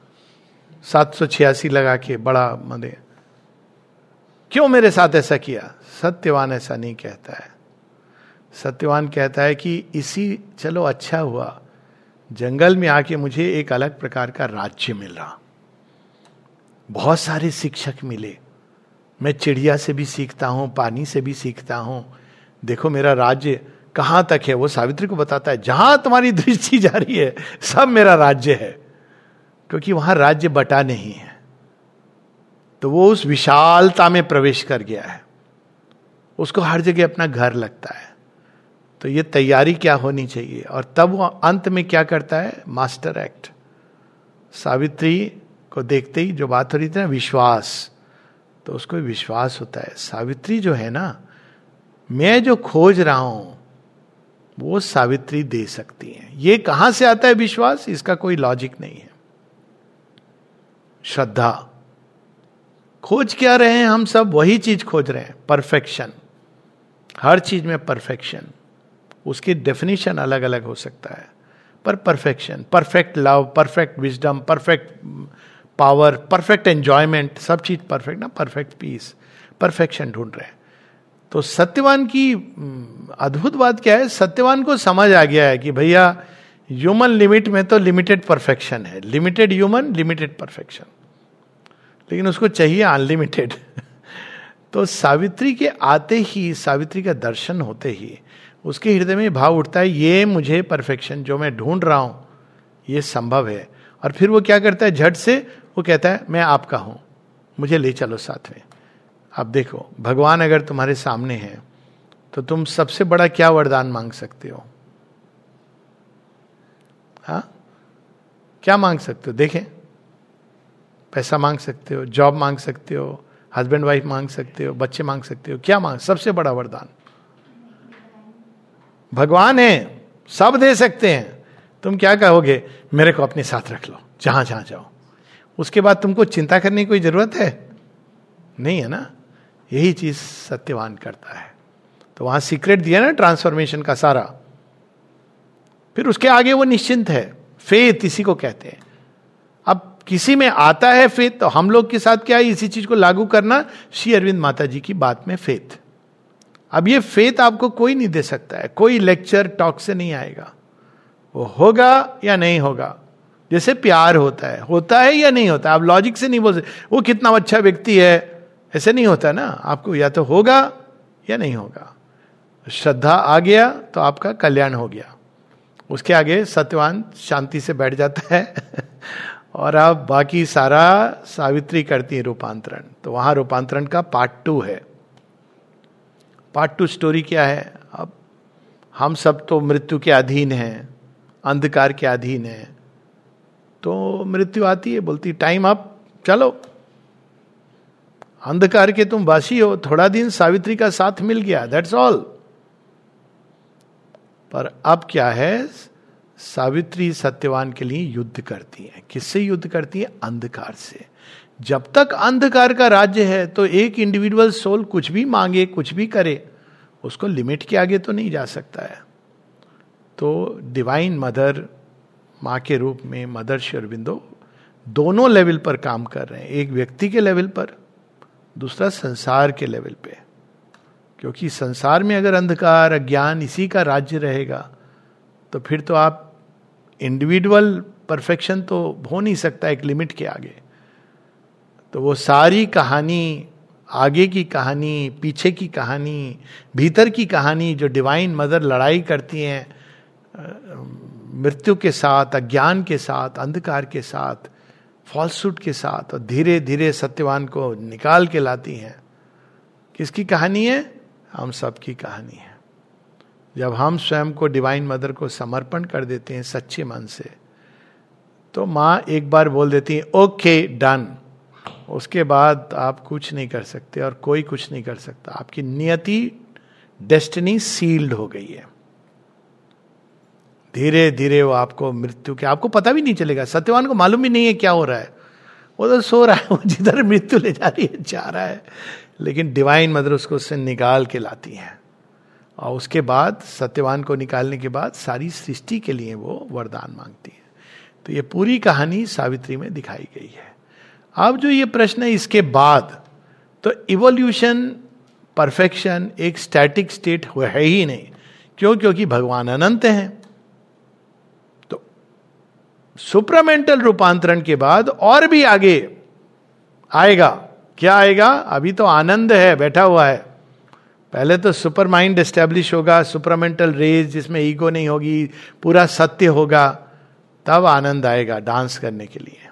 786 लगा के बड़ा मदे, क्यों मेरे साथ ऐसा किया। सत्यवान ऐसा नहीं कहता है। सत्यवान कहता है कि इसी, चलो अच्छा हुआ जंगल में आके मुझे एक अलग प्रकार का राज्य मिल रहा, बहुत सारे शिक्षक मिले, मैं चिड़िया से भी सीखता हूं, पानी से भी सीखता हूं, देखो मेरा राज्य कहां तक है। वो सावित्री को बताता है जहां तुम्हारी दृष्टि जा रही है सब मेरा राज्य है, क्योंकि वहां राज्य बटा नहीं है। तो वो उस विशालता में प्रवेश कर गया है, उसको हर जगह अपना घर लगता है। तो ये तैयारी क्या होनी चाहिए, और तब वो अंत में क्या करता है, मास्टर एक्ट। सावित्री को देखते ही जो बात हो रही थी ना, विश्वास, तो उसको विश्वास होता है सावित्री जो है ना, मैं जो खोज रहा हूं वो सावित्री दे सकती है। ये कहां से आता है विश्वास, इसका कोई लॉजिक नहीं है। श्रद्धा, खोज क्या रहे हैं हम सब, वही चीज खोज रहे हैं, परफेक्शन, हर चीज में परफेक्शन। उसकी डेफिनेशन अलग अलग हो सकता है, पर perfection, perfect love, perfect wisdom, perfect power, perfect enjoyment, सब चीज परफेक्ट ना, परफेक्ट पीस, परफेक्शन ढूंढ रहे हैं। तो सत्यवान की अद्भुत बात क्या है, सत्यवान को समझ आ गया है कि भैया ह्यूमन लिमिट में तो लिमिटेड परफेक्शन है, लिमिटेड ह्यूमन लिमिटेड परफेक्शन, लेकिन उसको चाहिए अनलिमिटेड। तो सावित्री के आते ही, सावित्री का दर्शन होते ही उसके हृदय में भाव उठता है, ये मुझे परफेक्शन जो मैं ढूंढ रहा हूं ये संभव है। और फिर वो क्या करता है, झट से वो कहता है मैं आपका हूं, मुझे ले चलो साथ में। अब देखो भगवान अगर तुम्हारे सामने है तो तुम सबसे बड़ा क्या वरदान मांग सकते हो, हाँ क्या मांग सकते हो, देखें, पैसा मांग सकते हो, जॉब मांग सकते हो, हस्बैंड वाइफ मांग सकते हो, बच्चे मांग सकते हो, क्या मांग, सबसे बड़ा वरदान भगवान है, सब दे सकते हैं। तुम क्या कहोगे, मेरे को अपने साथ रख लो जहां जहां जाओ, उसके बाद तुमको चिंता करने की कोई जरूरत है नहीं, है ना। यही चीज सत्यवान करता है। तो वहां सीक्रेट दिया ना ट्रांसफॉर्मेशन का सारा, फिर उसके आगे वो निश्चिंत है, फेथ इसी को कहते हैं। अब किसी में आता है फेथ, तो हम लोग के साथ क्या है, इसी चीज को लागू करना, श्री अरविंद माता जी की बात में फेथ। अब ये फेथ आपको कोई नहीं दे सकता है, कोई लेक्चर टॉक से नहीं आएगा, वो होगा या नहीं होगा। जैसे प्यार होता है या नहीं होता, आप लॉजिक से नहीं बोल सकते वो कितना अच्छा व्यक्ति है, ऐसे नहीं होता ना, आपको या तो होगा या नहीं होगा। श्रद्धा आ गया तो आपका कल्याण हो गया, उसके आगे सत्यवान शांति से बैठ जाता है और आप बाकी सारा सावित्री करती है रूपांतरण। तो वहां रूपांतरण का पार्ट 2 है। पार्ट 2 स्टोरी क्या है, अब हम सब तो मृत्यु के अधीन हैं, अंधकार के अधीन हैं, तो मृत्यु आती है, बोलती टाइम अप, चलो अंधकार के तुम वासी हो, थोड़ा दिन सावित्री का साथ मिल गया, दैट्स ऑल। पर अब क्या है, सावित्री सत्यवान के लिए युद्ध करती है। किससे युद्ध करती है? अंधकार से। जब तक अंधकार का राज्य है तो एक इंडिविजुअल सोल कुछ भी मांगे, कुछ भी करे, उसको लिमिट के आगे तो नहीं जा सकता है। तो डिवाइन मदर, माँ के रूप में मदर श्री अरविंदो दोनों लेवल पर काम कर रहे हैं, एक व्यक्ति के लेवल पर, दूसरा संसार के लेवल पे। क्योंकि संसार में अगर अंधकार, अज्ञान इसी का राज्य रहेगा तो फिर तो आप इंडिविजुअल परफेक्शन तो हो नहीं सकता एक लिमिट के आगे। तो वो सारी कहानी, आगे की कहानी, पीछे की कहानी, भीतर की कहानी, जो डिवाइन मदर लड़ाई करती हैं मृत्यु के साथ, अज्ञान के साथ, अंधकार के साथ, फॉल्सूट के साथ, और धीरे धीरे सत्यवान को निकाल के लाती हैं। किसकी कहानी है? हम सब की कहानी है। जब हम स्वयं को डिवाइन मदर को समर्पण कर देते हैं सच्चे मन से, तो माँ एक बार बोल देती है ओके डन, उसके बाद आप कुछ नहीं कर सकते और कोई कुछ नहीं कर सकता। आपकी नियति, डेस्टिनी सील्ड हो गई है। धीरे धीरे वो आपको मृत्यु के, आपको पता भी नहीं चलेगा, सत्यवान को मालूम भी नहीं है क्या हो रहा है, वो तो सो रहा है, वो जिधर मृत्यु ले जा रही है जा रहा है, लेकिन डिवाइन मदर उसको उससे निकाल के लाती है। और उसके बाद सत्यवान को निकालने के बाद सारी सृष्टि के लिए वो वरदान मांगती है। तो ये पूरी कहानी सावित्री में दिखाई गई है। अब जो ये प्रश्न है इसके बाद, तो इवोल्यूशन, परफेक्शन एक स्टैटिक स्टेट है ही नहीं। क्यों? क्योंकि भगवान अनंत हैं। तो सुप्रामेंटल रूपांतरण के बाद और भी आगे आएगा। क्या आएगा? अभी तो आनंद है, बैठा हुआ है। पहले तो सुपर माइंड एस्टेब्लिश होगा, सुपरामेंटल रेज जिसमें ईगो नहीं होगी, पूरा सत्य होगा, तब आनंद आएगा डांस करने के लिए।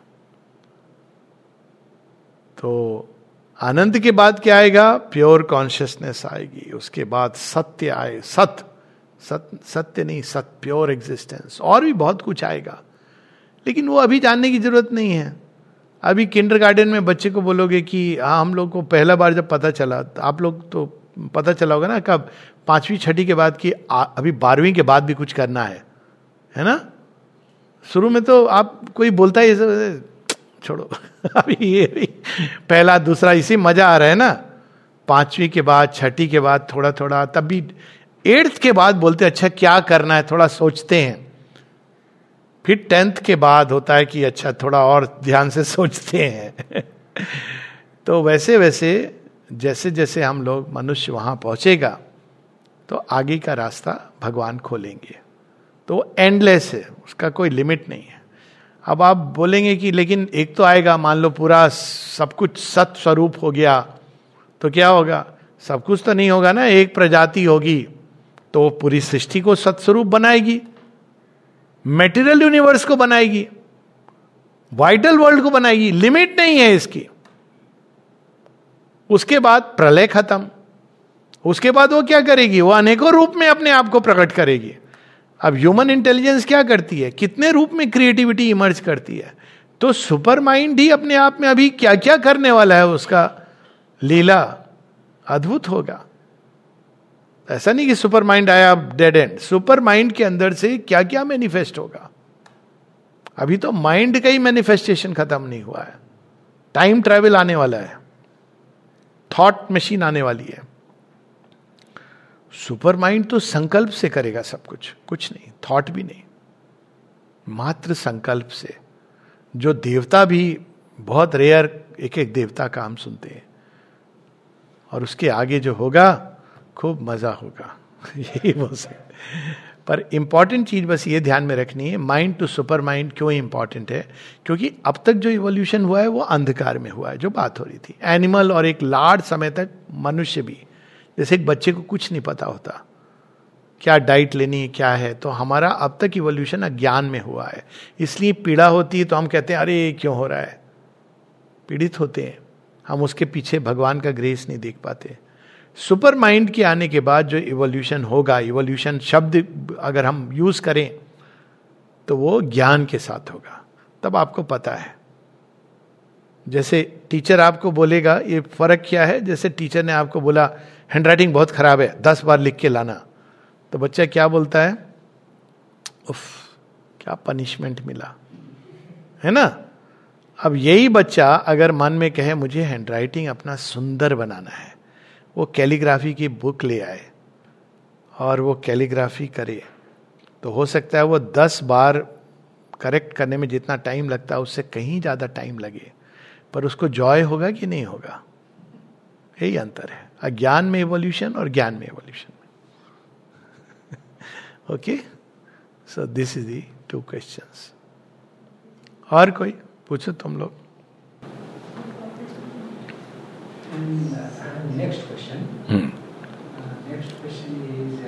तो आनंद के बाद क्या आएगा? प्योर कॉन्शियसनेस आएगी। उसके बाद सत्य आए, सत्य नहीं, प्योर एग्जिस्टेंस, और भी बहुत कुछ आएगा, लेकिन वो अभी जानने की जरूरत नहीं है। अभी किंडरगार्टन में बच्चे को बोलोगे कि हाँ, हम लोग को पहला बार जब पता चला, आप लोग तो पता चला होगा ना कब, 5वीं 6ठी के बाद कि अभी 12वीं के बाद भी कुछ करना है ना। शुरू में तो आप कोई बोलता है छोड़ो अभी ये भी पहला दूसरा इसी मजा आ रहा है ना। 5वीं के बाद, 6ठी के बाद थोड़ा थोड़ा, तब भी 8th के बाद बोलते अच्छा क्या करना है, थोड़ा सोचते हैं। फिर 10th के बाद होता है कि अच्छा थोड़ा और ध्यान से सोचते हैं तो वैसे वैसे जैसे जैसे हम लोग मनुष्य वहां पहुंचेगा तो आगे का रास्ता भगवान खोलेंगे। तो एंडलेस है, उसका कोई लिमिट नहीं है। अब आप बोलेंगे कि लेकिन एक तो आएगा, मान लो पूरा सब कुछ सत स्वरूप हो गया तो क्या होगा? सब कुछ तो नहीं होगा ना। एक प्रजाति होगी तो पूरी सृष्टि को सत्स्वरूप बनाएगी, मेटीरियल यूनिवर्स को बनाएगी, वाइटल वर्ल्ड को बनाएगी, लिमिट नहीं है इसकी। उसके बाद प्रलय खत्म। उसके बाद वो क्या करेगी? वो अनेकों रूप में अपने आप को प्रकट करेगी। अब ह्यूमन इंटेलिजेंस क्या करती है? कितने रूप में क्रिएटिविटी इमर्ज करती है। तो सुपर माइंड ही अपने आप में अभी क्या क्या करने वाला है, उसका लीला अद्भुत होगा। ऐसा नहीं कि सुपर माइंड आया डेड एंड। सुपर माइंड के अंदर से क्या क्या मैनिफेस्ट होगा। अभी तो माइंड का ही मैनिफेस्टेशन खत्म नहीं हुआ है। टाइम ट्रैवल आने वाला है, थॉट मशीन आने वाली है। सुपर माइंड तो संकल्प से करेगा सब कुछ, कुछ नहीं, थॉट भी नहीं, मात्र संकल्प से। जो देवता भी बहुत रेयर, एक एक देवता का हम सुनते हैं, और उसके आगे जो होगा खूब मजा होगा। यही बोल सकते। पर इंपॉर्टेंट चीज बस ये ध्यान में रखनी है, माइंड टू सुपर माइंड क्यों इंपॉर्टेंट है? क्योंकि अब तक जो इवोल्यूशन हुआ है वो अंधकार में हुआ है, जो बात हो रही थी। एनिमल और एक लार्ज समय तक मनुष्य भी, जैसे एक बच्चे को कुछ नहीं पता होता क्या डाइट लेनी है क्या है, तो हमारा अब तक इवोल्यूशन अज्ञान में हुआ है, इसलिए पीड़ा होती है तो हम कहते हैं अरे क्यों हो रहा है, पीड़ित होते हैं हम, उसके पीछे भगवान का ग्रेस नहीं देख पाते। सुपर माइंड के आने के बाद जो इवोल्यूशन होगा, इवोल्यूशन शब्द अगर हम यूज करें तो वो ज्ञान के साथ होगा, तब आपको पता है। जैसे टीचर आपको बोलेगा, ये फर्क क्या है, जैसे टीचर ने आपको बोला हैंडराइटिंग बहुत खराब है 10 बार लिख के लाना, तो बच्चा क्या बोलता है, उफ क्या पनिशमेंट मिला, है ना। अब यही बच्चा अगर मन में कहे मुझे हैंडराइटिंग अपना सुंदर बनाना है, वो कैलीग्राफी की बुक ले आए और वो कैलीग्राफी करे, तो हो सकता है वो 10 बार करेक्ट करने में जितना टाइम लगता है उससे कहीं ज्यादा टाइम लगे, पर उसको जॉय होगा कि नहीं होगा। यही अंतर है अज्ञान में इवोल्यूशन और ज्ञान में इवोल्यूशन में। Okay, so this is the 2 questions. और कोई पूछो तुम लोग। Next question. Next question is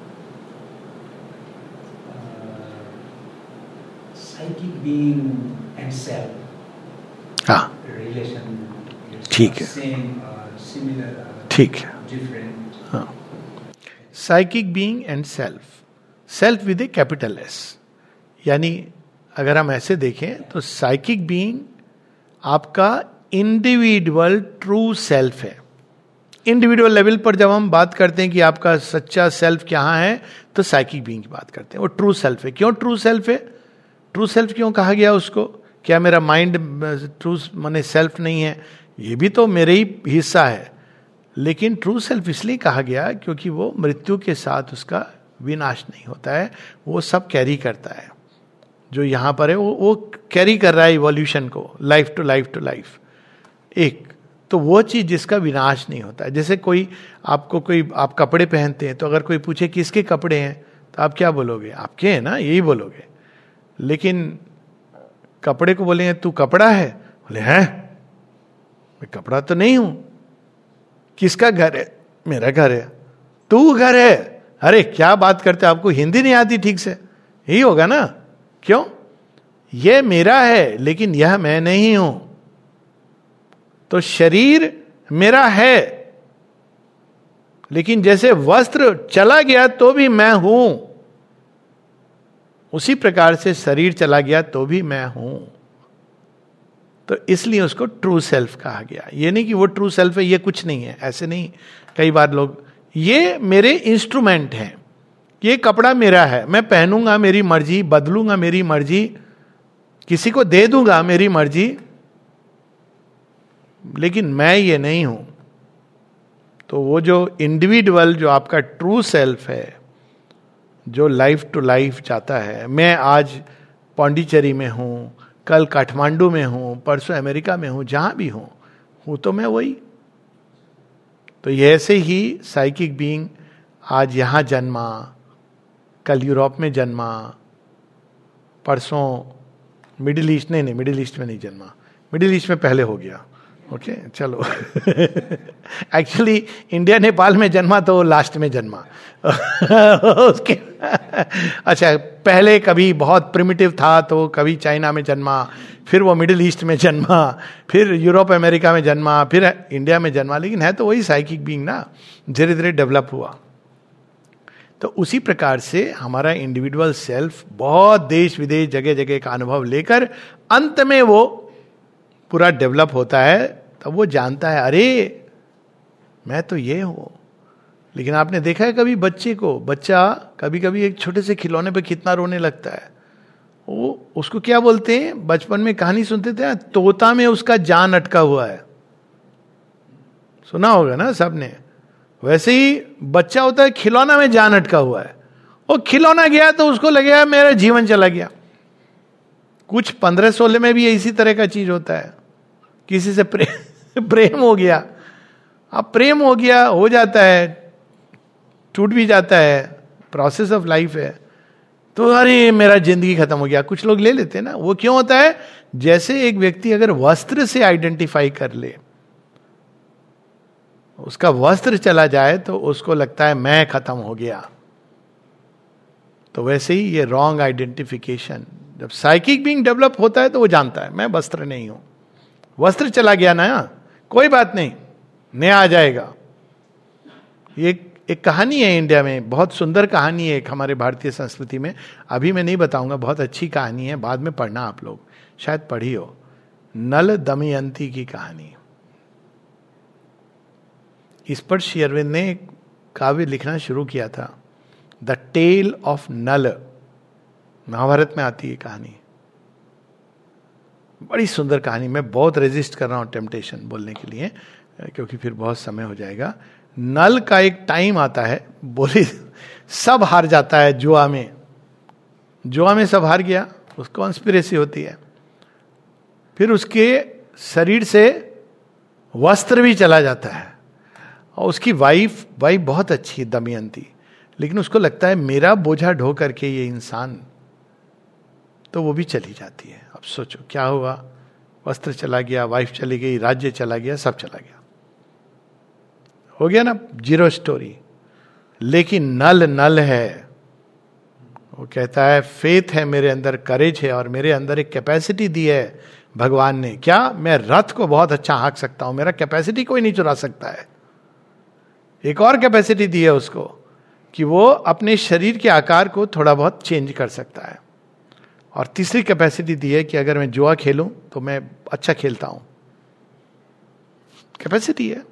psychic being and self. हाँ, Relation. ठीक है, Same, similar. ठीक है, Different. हाँ। Psychic being and self, self with a capital S, यानी अगर हम ऐसे देखें तो साइकिक बीइंग आपका इंडिविजुअल ट्रू सेल्फ है। इंडिविजुअल लेवल पर जब हम बात करते हैं कि आपका सच्चा सेल्फ क्या है, तो साइकिक बीइंग की बात करते हैं, वो ट्रू सेल्फ है। क्यों ट्रू सेल्फ है? ट्रू सेल्फ क्यों कहा गया उसको? क्या मेरा माइंड ट्रू माने सेल्फ नहीं है? ये भी तो मेरे ही हिस्सा है, लेकिन ट्रू सेल्फ इसलिए कहा गया क्योंकि वो मृत्यु के साथ उसका विनाश नहीं होता है, वो सब कैरी करता है। जो यहां पर है वो कैरी कर रहा है इवोल्यूशन को, life to life to life. एक तो वो चीज जिसका विनाश नहीं होता है। जैसे कोई आपको कोई आप कपड़े पहनते हैं, तो अगर कोई पूछे किसके कपड़े हैं, तो आप क्या बोलोगे? आपके हैं ना, यही बोलोगे। लेकिन कपड़े को बोलेंगे तू कपड़ा है, बोले हैं मैं कपड़ा तो नहीं हूं। किसका घर है? मेरा घर है। तू घर है? अरे क्या बात करते, आपको हिंदी नहीं आती ठीक से? यही होगा ना। क्यों? यह मेरा है लेकिन यह मैं नहीं हूं। तो शरीर मेरा है, लेकिन जैसे वस्त्र चला गया तो भी मैं हूं, उसी प्रकार से शरीर चला गया तो भी मैं हूं। तो इसलिए उसको ट्रू सेल्फ कहा गया। ये नहीं कि वो ट्रू सेल्फ है, ये कुछ नहीं है, ऐसे नहीं। कई बार लोग, ये मेरे इंस्ट्रूमेंट हैं, ये कपड़ा मेरा है, मैं पहनूंगा मेरी मर्जी, बदलूंगा मेरी मर्जी, किसी को दे दूंगा मेरी मर्जी, लेकिन मैं ये नहीं हूं। तो वो जो इंडिविजुअल, जो आपका ट्रू सेल्फ है, जो लाइफ टू लाइफ जाता है, मैं आज पौंडीचेरी में हूं, कल काठमांडू में हूं, परसों अमेरिका में हूं, जहां भी हूं तो मैं वही। तो ऐसे ही साइकिक बीइंग आज यहां जन्मा, कल यूरोप में जन्मा, परसों मिडिल ईस्ट, नहीं मिडिल ईस्ट में नहीं जन्मा, मिडिल ईस्ट में पहले हो गया। ओके चलो एक्चुअली इंडिया नेपाल में जन्मा तो लास्ट में जन्मा उसके अच्छा, पहले कभी बहुत प्रिमिटिव था तो कभी चाइना में जन्मा, फिर वो मिडिल ईस्ट में जन्मा, फिर यूरोप अमेरिका में जन्मा, फिर इंडिया में जन्मा, लेकिन है तो वही साइकिक बीइंग ना, धीरे धीरे डेवलप हुआ। तो उसी प्रकार से हमारा इंडिविजुअल सेल्फ बहुत देश विदेश जगह जगह का अनुभव लेकर अंत में वो पूरा डेवलप होता है। तब वो जानता है अरे मैं तो ये हूं। लेकिन आपने देखा है कभी बच्चे को, बच्चा कभी कभी एक छोटे से खिलौने पे कितना रोने लगता है, वो उसको क्या बोलते हैं, बचपन में कहानी सुनते थे, तोता में उसका जान अटका हुआ है, सुना होगा ना सबने। वैसे ही बच्चा होता है, खिलौना में जान अटका हुआ है, वो खिलौना गया तो उसको लगेगा मेरा जीवन चला गया। कुछ 15-16 में भी इसी तरह का चीज होता है, किसी से प्रेम हो गया, अब प्रेम हो गया, हो जाता है, टूट भी जाता है, प्रोसेस ऑफ लाइफ है, तो अरे मेरा जिंदगी खत्म हो गया, कुछ लोग ले लेते हैं ना। वो क्यों होता है? जैसे एक व्यक्ति अगर वस्त्र से आइडेंटिफाई कर ले, उसका वस्त्र चला जाए तो उसको लगता है मैं खत्म हो गया। तो वैसे ही ये रॉन्ग आइडेंटिफिकेशन, जब साइकिक बीइंग डेवलप होता है तो वो जानता है मैं वस्त्र नहीं हूं, वस्त्र चला गया ना, कोई बात नहीं, नया आ जाएगा। ये एक कहानी है इंडिया में, बहुत सुंदर कहानी है एक हमारे भारतीय संस्कृति में, अभी मैं नहीं बताऊंगा, बहुत अच्छी कहानी है, बाद में पढ़ना आप लोग, शायद पढ़ी हो, नल दमयंती की कहानी। इस पर श्री अरविंद ने एक काव्य लिखना शुरू किया था, the tale of Nal, Mahabharata में आती है कहानी, बड़ी सुंदर कहानी। मैं बहुत रेजिस्ट कर रहा हूं टेम्पटेशन बोलने के लिए, क्योंकि फिर बहुत समय हो जाएगा। नल का एक टाइम आता है, बोले सब हार जाता है जुआ में, जुआ में सब हार गया, उसको कॉन्स्पिरेसी होती है, फिर उसके शरीर से वस्त्र भी चला जाता है, और उसकी वाइफ बहुत अच्छी है दमयंती, लेकिन उसको लगता है मेरा बोझा ढो करके ये इंसान, तो वो भी चली जाती है। अब सोचो क्या हुआ, वस्त्र चला गया, वाइफ चली गई, राज्य चला गया, सब चला गया, हो गया ना, जीरो स्टोरी। लेकिन नल नल है, वो कहता है फेथ है मेरे अंदर, करेज है, और मेरे अंदर एक कैपेसिटी दी है भगवान ने, क्या मैं रथ को बहुत अच्छा हाँक सकता हूं, मेरा कैपेसिटी कोई नहीं चुरा सकता है। एक और कैपेसिटी दी है उसको कि वो अपने शरीर के आकार को थोड़ा बहुत चेंज कर सकता है, और तीसरी कैपेसिटी दी है कि अगर मैं जुआ खेलूं तो मैं अच्छा खेलता हूं, कैपेसिटी है।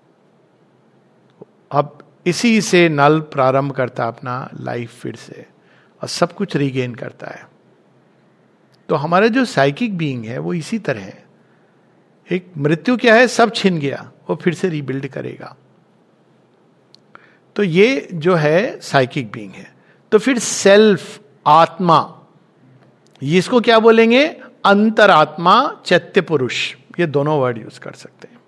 अब इसी से नल प्रारंभ करता अपना लाइफ फिर से, और सब कुछ रीगेन करता है। तो हमारा जो साइकिक बीइंग है वो इसी तरह है, एक मृत्यु क्या है, सब छिन गया, वो फिर से रीबिल्ड करेगा। तो ये जो है साइकिक बीइंग है। तो फिर सेल्फ, आत्मा, इसको क्या बोलेंगे, अंतरात्मा, चैत्य पुरुष, ये दोनों वर्ड यूज कर सकते हैं।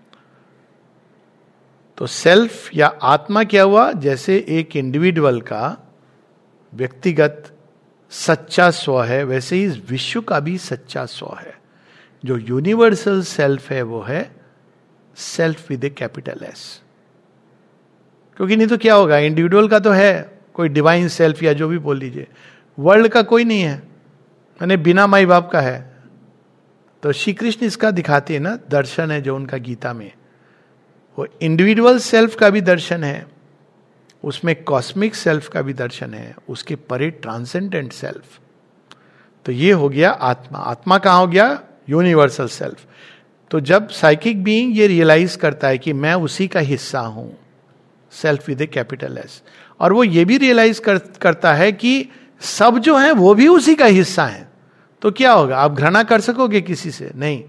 तो सेल्फ या आत्मा क्या हुआ, जैसे एक इंडिविजुअल का व्यक्तिगत सच्चा स्व है, वैसे ही इस विश्व का भी सच्चा स्व है। जो यूनिवर्सल सेल्फ है वो है self with a capital S, क्योंकि नहीं तो क्या होगा, इंडिविजुअल का तो है कोई डिवाइन सेल्फ या जो भी बोल लीजिए, वर्ल्ड का कोई नहीं है, मैंने बिना माई बाप का है। तो श्री कृष्ण इसका दिखाते हैं ना, दर्शन है जो उनका गीता में, वो इंडिविजुअल सेल्फ का भी दर्शन है, उसमें कॉस्मिक सेल्फ का भी दर्शन है, उसके परे ट्रांसेंडेंट सेल्फ। तो ये हो गया आत्मा। आत्मा कहाँ हो गया, यूनिवर्सल सेल्फ। तो जब साइकिक बीइंग ये रियलाइज करता है कि मैं उसी का हिस्सा हूं, self with a capital S, और वो ये भी रियलाइज करता है कि सब जो है वो भी उसी का हिस्सा है, तो क्या होगा, आप घृणा कर सकोगे किसी से? नहीं।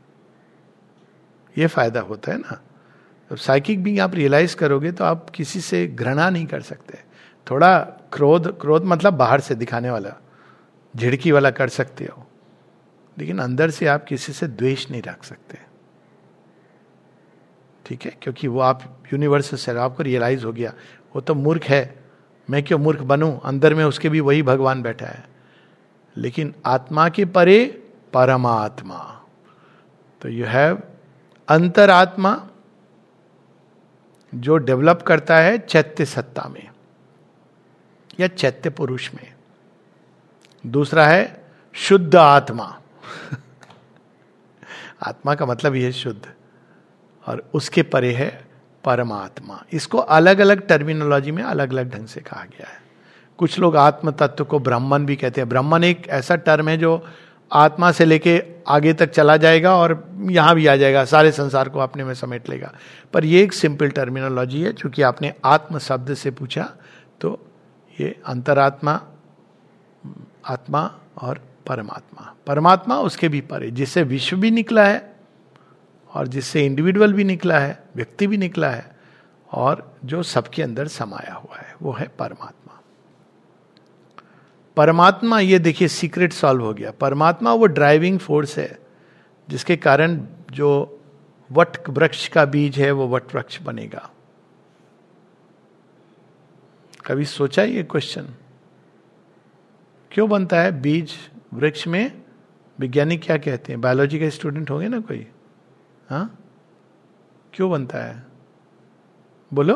ये फायदा होता है ना, जब साइकिक बीइंग आप रियलाइज करोगे तो आप किसी से घृणा नहीं कर सकते। थोड़ा क्रोध मतलब बाहर से दिखाने वाला, झिड़की वाला कर सकते हो, लेकिन अंदर से आप किसी से द्वेष नहीं रख सकते, ठीक है, क्योंकि वो आप यूनिवर्सल से, आपको रियलाइज हो गया वो तो मूर्ख है, मैं क्यों मूर्ख बनूं, अंदर में उसके भी वही भगवान बैठा है। लेकिन आत्मा के परे परमात्मा, तो यू हैव अंतरात्मा जो डेवलप करता है चैत्य सत्ता में या चैत्य पुरुष में। दूसरा है शुद्ध आत्मा आत्मा का मतलब यह शुद्ध, और उसके परे है परमात्मा। इसको अलग अलग टर्मिनोलॉजी में अलग अलग ढंग से कहा गया है। कुछ लोग आत्म तत्व को ब्राह्मण भी कहते हैं। ब्राह्मण एक ऐसा टर्म है जो आत्मा से लेके आगे तक चला जाएगा और यहां भी आ जाएगा, सारे संसार को अपने में समेट लेगा। पर ये एक सिंपल टर्मिनोलॉजी है, चूंकि आपने आत्म शब्द से पूछा, तो ये अंतरात्मा, आत्मा और परमात्मा। परमात्मा उसके भी परे, जिससे विश्व भी निकला है और जिससे इंडिविजुअल भी निकला है, व्यक्ति भी निकला है, और जो सबके अंदर समाया हुआ है, वो है परमात्मा। परमात्मा, ये देखिए सीक्रेट सॉल्व हो गया। परमात्मा वो ड्राइविंग फोर्स है जिसके कारण जो वट वृक्ष का बीज है वो वट वृक्ष बनेगा। कभी सोचा ये क्वेश्चन? क्यों बनता है बीज वृक्ष में? वैज्ञानिक क्या कहते हैं? बायोलॉजी के स्टूडेंट होंगे ना कोई? हाँ, क्यों बनता है बोलो?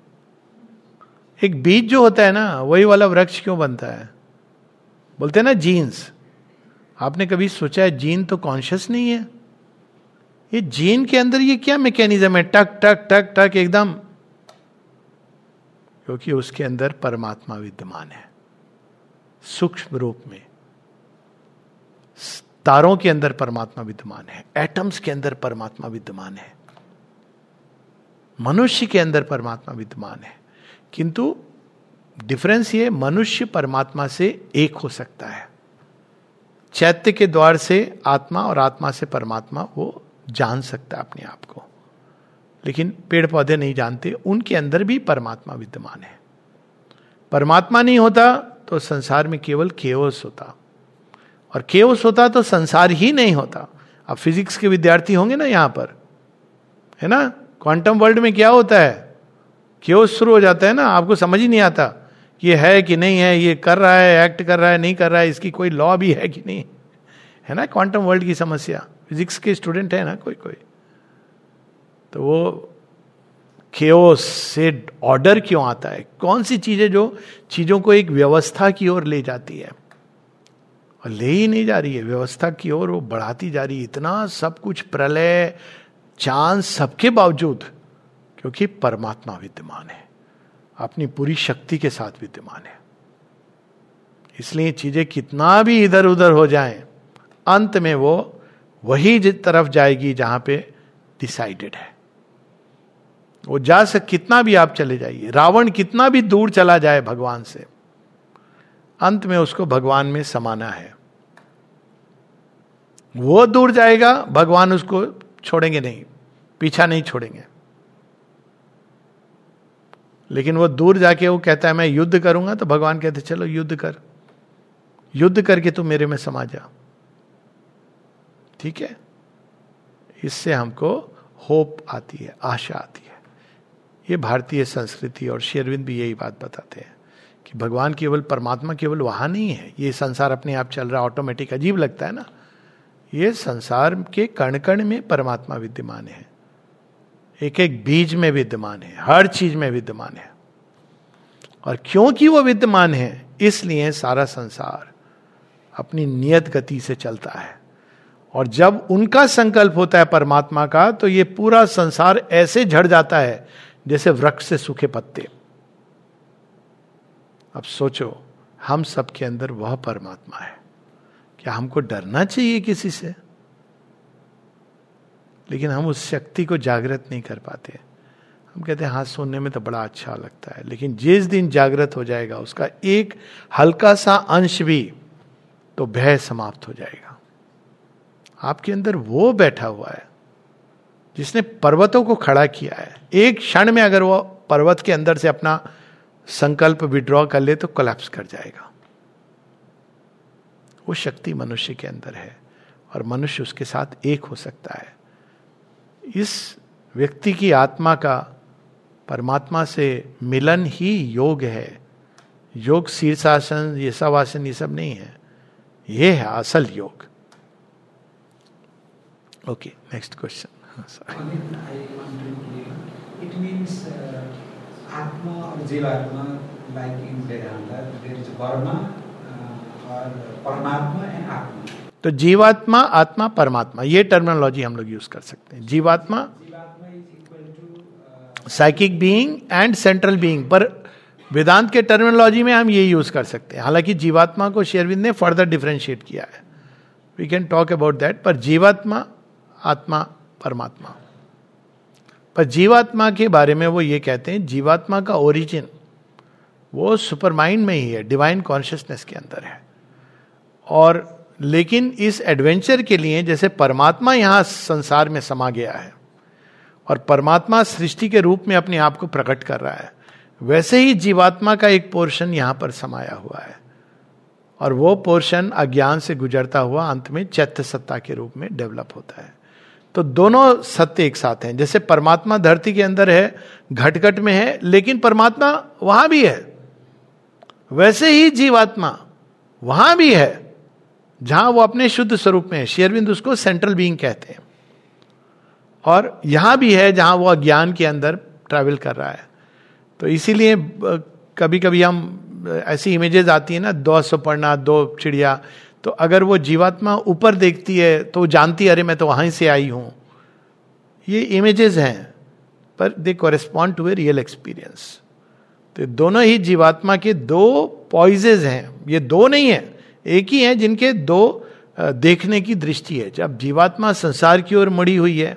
एक बीज जो होता है ना, वही वाला वृक्ष क्यों बनता है? बोलते हैं ना जीन्स। आपने कभी सोचा है जीन तो कॉन्शियस नहीं है? ये जीन के अंदर ये क्या मैकेनिज्म है? टक टक टक टक एकदम, क्योंकि उसके अंदर परमात्मा विद्यमान है सूक्ष्म रूप में। तारों के अंदर परमात्मा विद्यमान है, एटम्स के अंदर परमात्मा विद्यमान है, मनुष्य के अंदर परमात्मा विद्यमान है। किंतु डिफरेंस ये, मनुष्य परमात्मा से एक हो सकता है। चैत्य के द्वार से आत्मा और आत्मा से परमात्मा वो जान सकता है अपने आप को, लेकिन पेड़ पौधे नहीं जानते, उनके अंदर भी परमात्मा विद्यमान है। परमात्मा नहीं होता तो संसार में केवल केओस होता, और केओस होता तो संसार ही नहीं होता। अब फिजिक्स के विद्यार्थी होंगे ना यहाँ पर, है ना? क्वांटम वर्ल्ड में क्या होता है? केओस शुरू हो जाता है ना, आपको समझ ही नहीं आता ये है कि नहीं है, ये कर रहा है, एक्ट कर रहा है, नहीं कर रहा है, इसकी कोई लॉ भी है कि नहीं, है ना? क्वांटम वर्ल्ड की समस्या। फिजिक्स के स्टूडेंट है ना कोई कोई, तो वो केओस से ऑर्डर क्यों आता है? कौन सी चीजें जो चीजों को एक व्यवस्था की ओर ले जाती है, और ले ही नहीं जा रही है व्यवस्था की ओर, वो बढ़ाती जा रही है। इतना सब कुछ, प्रलय, चांद, सबके बावजूद, क्योंकि परमात्मा विद्यमान है, अपनी पूरी शक्ति के साथ विद्यमान है। इसलिए चीजें कितना भी इधर उधर हो जाएं, अंत में वो वही तरफ जाएगी जहां पे डिसाइडेड है। वो जा सक, कितना भी आप चले जाइए, रावण कितना भी दूर चला जाए भगवान से, अंत में उसको भगवान में समाना है। वो दूर जाएगा, भगवान उसको छोड़ेंगे नहीं, पीछा नहीं छोड़ेंगे। लेकिन वो दूर जाके वो कहता है मैं युद्ध करूंगा, तो भगवान कहते चलो युद्ध कर, युद्ध करके तू मेरे में समा जा। ठीक है, इससे हमको होप आती है, आशा आती है। ये भारतीय संस्कृति और श्री अरविंद भी यही बात बताते हैं कि भगवान केवल, परमात्मा केवल वहां नहीं है, ये संसार अपने आप चल रहा ऑटोमेटिक। अजीब लगता है ना, ये संसार के कण कण में परमात्मा विद्यमान है, एक एक बीज में विद्यमान है, हर चीज में विद्यमान है। और क्योंकि वो विद्यमान है, इसलिए सारा संसार अपनी नियत गति से चलता है। और जब उनका संकल्प होता है परमात्मा का, तो ये पूरा संसार ऐसे झड़ जाता है जैसे वृक्ष से सूखे पत्ते। अब सोचो, हम सबके अंदर वह परमात्मा है, क्या हमको डरना चाहिए किसी से? लेकिन हम उस शक्ति को जागृत नहीं कर पाते। हम कहते हैं हाँ, सुनने में तो बड़ा अच्छा लगता है, लेकिन जिस दिन जागृत हो जाएगा उसका एक हल्का सा अंश भी, तो भय समाप्त हो जाएगा। आपके अंदर वो बैठा हुआ है जिसने पर्वतों को खड़ा किया है। एक क्षण में अगर वो पर्वत के अंदर से अपना संकल्प विड्रॉ कर ले तो कोलैप्स कर जाएगा। वो शक्ति मनुष्य के अंदर है, और मनुष्य उसके साथ एक हो सकता है। इस व्यक्ति की आत्मा का परमात्मा से मिलन ही योग है। योग शीर्षासन, ये सब आसन, ये सब नहीं है, ये है असल योग। Okay, next question. It means Atma or Jivatma, like in Vedanta, there is Varma or Paramatma and Atma. तो जीवात्मा, आत्मा, परमात्मा, ये टर्मिनोलॉजी हम लोग यूज कर सकते हैं। जीवात्मा psychic being and central being, पर वेदांत के टर्मिनोलॉजी में हम ये यूज कर सकते हैं। हालांकि जीवात्मा को श्री अरविंद ने फर्दर डिफरेंशिएट किया है, we can talk about that. पर जीवात्मा, आत्मा, परमात्मा। पर जीवात्मा के बारे में वो ये कहते हैं, जीवात्मा का ओरिजिन वो सुपर माइंड में ही है, डिवाइन कॉन्शियसनेस के अंदर है। और लेकिन इस एडवेंचर के लिए, जैसे परमात्मा यहां संसार में समा गया है और परमात्मा सृष्टि के रूप में अपने आप को प्रकट कर रहा है, वैसे ही जीवात्मा का एक पोर्शन यहां पर समाया हुआ है। और वो पोर्शन अज्ञान से गुजरता हुआ अंत में चैत्य सत्ता के रूप में डेवलप होता है। तो दोनों सत्य एक साथ हैं। जैसे परमात्मा धरती के अंदर है, घट घट में है, लेकिन परमात्मा वहां भी है, वैसे ही जीवात्मा वहां भी है जहां वो अपने शुद्ध स्वरूप में है। श्री अरविंद उसको सेंट्रल बीइंग कहते हैं। और यहां भी है जहां वो अज्ञान के अंदर ट्रैवल कर रहा है। तो इसीलिए कभी कभी हम ऐसी इमेजेस आती है ना, 2 सुपर्णा 2 चिड़िया, तो अगर वो जीवात्मा ऊपर देखती है तो जानती है अरे मैं तो वहीं से आई हूं। ये इमेजेस हैं पर they correspond to a real experience. तो दोनों ही जीवात्मा के 2 पॉइजेज हैं, ये 2 नहीं है, एक ही है जिनके 2 देखने की दृष्टि है। जब जीवात्मा संसार की ओर मुड़ी हुई है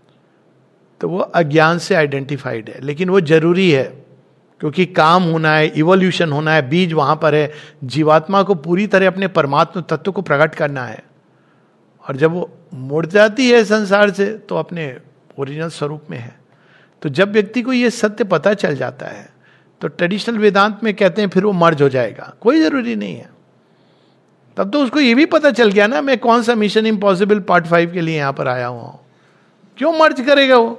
तो वो अज्ञान से आइडेंटिफाइड है, लेकिन वो जरूरी है क्योंकि काम होना है, इवोल्यूशन होना है, बीज वहां पर है। जीवात्मा को पूरी तरह अपने परमात्मा तत्व को प्रकट करना है। और जब वो मुड़ जाती है संसार से तो अपने ओरिजिनल स्वरूप में है। तो जब व्यक्ति को ये सत्य पता चल जाता है तो ट्रेडिशनल वेदांत में कहते हैं फिर वो मर्ज हो जाएगा। कोई जरूरी नहीं है। तब तो उसको ये भी पता चल गया ना, मैं कौन सा मिशन इम्पॉसिबल पार्ट 5 के लिए यहां पर आया हुआ हूं। क्यों मर्ज करेगा वो?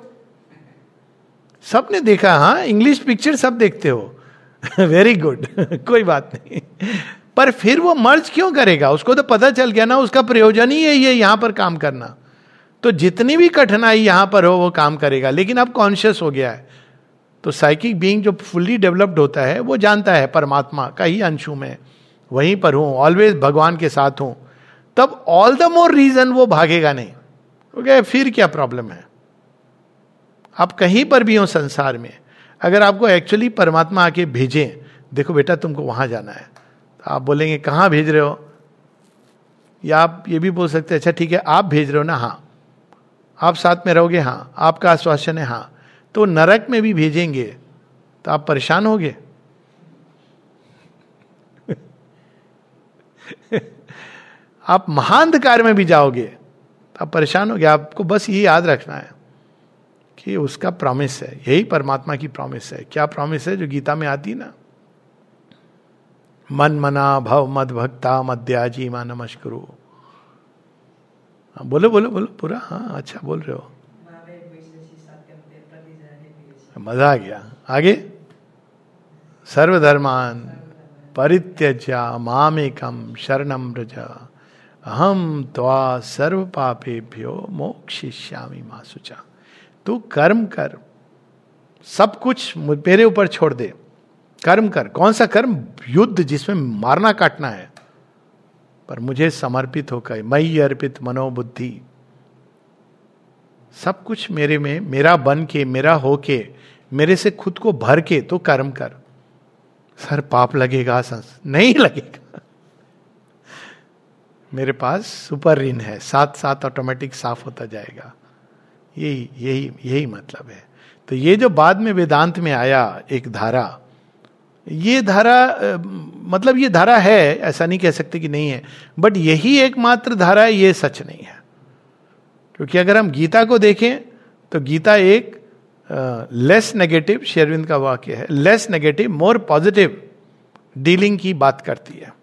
सबने देखा, हाँ, इंग्लिश पिक्चर सब देखते हो वेरी गुड कोई बात नहीं, पर फिर वो मर्ज क्यों करेगा? उसको तो पता चल गया ना, उसका प्रयोजन ही यही है यहां पर काम करना। तो जितनी भी कठिनाई यहां पर हो वो काम करेगा, लेकिन अब कॉन्शियस हो गया है। तो साइकिक बीइंग जो फुल्ली डेवलप्ड होता है वो जानता है परमात्मा का ही अंश हूं मैं, वहीं पर हूं, ऑलवेज भगवान के साथ हूं। तब ऑल द मोर रीजन वो भागेगा नहीं। ओके, फिर क्या प्रॉब्लम है? आप कहीं पर भी हो संसार में, अगर आपको एक्चुअली परमात्मा आके भेजे, देखो बेटा तुमको वहां जाना है, तो आप बोलेंगे कहां भेज रहे हो? या आप ये भी बोल सकते हैं अच्छा ठीक है आप भेज रहे हो ना, हाँ। आप साथ में रहोगे, हाँ। आपका आश्वासन है, हाँ। तो नरक में भी भेजेंगे तो आप परेशान होगे आप महाअंधकार में भी जाओगे तो आप परेशान होगे। आपको बस ये याद रखना है कि उसका प्रॉमिस है, यही परमात्मा की प्रॉमिस है। क्या प्रॉमिस है? जो गीता में आती है ना, मन मना भव मद भक्ता मद्याजी मा नमस्कुरु। बोलो बोलो बोलो पूरा, हाँ अच्छा बोल रहे हो, मजा आ गया। आगे, सर्वधर्मान परित्यज्य मामेकम शरणम व्रज अहम त्वा सर्व पापेभ्यो मोक्षयिष्यामि मा शुचा। तू कर्म कर, सब कुछ मेरे ऊपर छोड़ दे, कर्म कर। कौन सा कर्म? युद्ध जिसमें मारना काटना है, पर मुझे समर्पित होकर, मई अर्पित मनोबुद्धि, सब कुछ मेरे में, मेरा बन के, मेरा होके, मेरे से खुद को भर के तो कर्म कर। सर पाप लगेगा? नहीं लगेगा, मेरे पास सुपर ऋण है, साथ साथ ऑटोमेटिक साफ होता जाएगा। यही यही यही मतलब है। तो ये जो बाद में वेदांत में आया एक धारा, ये धारा मतलब ये धारा है, ऐसा नहीं कह सकते कि नहीं है, बट यही एकमात्र धारा है, ये सच नहीं है। क्योंकि अगर हम गीता को देखें तो गीता एक लेस नेगेटिव, श्री अरविंद का वाक्य है, less negative more positive dealing की बात करती है।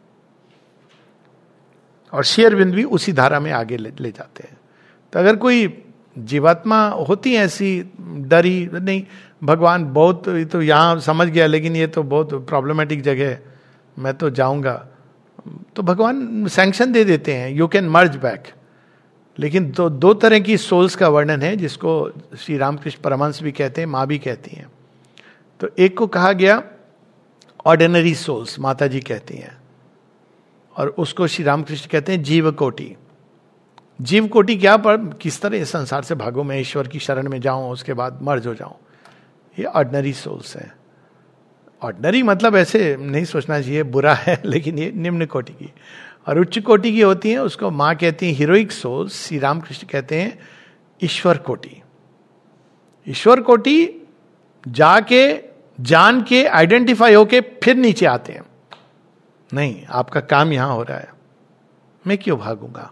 और श्री अरविंद भी उसी धारा में आगे ले जाते हैं। तो अगर कोई जीवात्मा होती है ऐसी डरी नहीं, भगवान बहुत तो यहाँ समझ गया, लेकिन ये तो बहुत प्रॉब्लमेटिक जगह है, मैं तो जाऊंगा, तो भगवान सैंक्शन दे देते हैं, यू कैन मर्ज बैक। लेकिन तो 2 तरह की सोल्स का वर्णन है, जिसको श्री रामकृष्ण परमहंस भी कहते हैं, माँ भी कहती हैं। तो एक को कहा गया ऑर्डिनरी सोल्स, माता जी कहती हैं, और उसको श्री रामकृष्ण कहते हैं जीव कोटि। जीव कोटि क्या, पर किस तरह इस संसार से भागो, मैं ईश्वर की शरण में जाऊं, उसके बाद मर्ज हो जाऊं, ये ऑर्डिनरी सोल्स है। ऑर्डिनरी मतलब ऐसे नहीं सोचना चाहिए बुरा है, लेकिन ये निम्न कोटि की। और उच्च कोटि की होती हैं, उसको माँ कहती हैं हीरोइक सोल्स, श्री रामकृष्ण कहते हैं ईश्वर कोटि। ईश्वर कोटि जाके जान के आइडेंटिफाई होके फिर नीचे आते हैं, नहीं आपका काम यहां हो रहा है, मैं क्यों भागूंगा।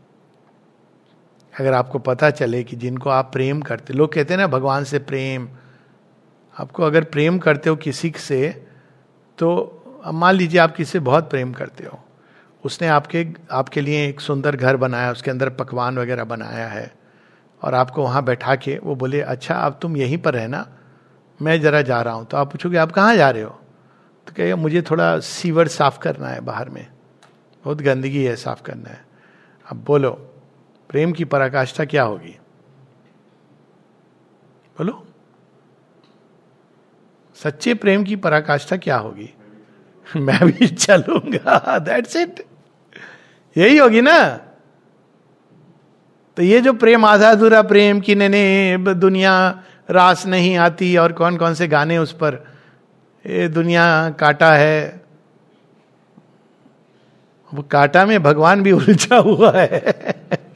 अगर आपको पता चले कि जिनको आप प्रेम करते, लोग कहते हैं ना भगवान से प्रेम, आपको अगर प्रेम करते हो किसी से तो अब मान लीजिए आप किसी से बहुत प्रेम करते हो, उसने आपके लिए एक सुंदर घर बनाया, उसके अंदर पकवान वगैरह बनाया है, और आपको वहाँ बैठा के वो बोले अच्छा अब तुम यहीं पर रहना, मैं जरा जा रहा हूँ। तो आप पूछोगे आप कहाँ जा रहे हो? तो कहेगा मुझे थोड़ा सीवर साफ करना है, बाहर में बहुत गंदगी है, साफ करना है। अब बोलो प्रेम की पराकाष्ठा क्या होगी? बोलो सच्चे प्रेम की पराकाष्ठा क्या होगी? मैं भी चलूंगा, दैट्स इट, यही होगी ना। तो ये जो प्रेम आधा अधूरा प्रेम की ने दुनिया रास नहीं आती, और कौन कौन से गाने उस पर, ये दुनिया कांटा है, वो कांटा में भगवान भी उलझा हुआ है।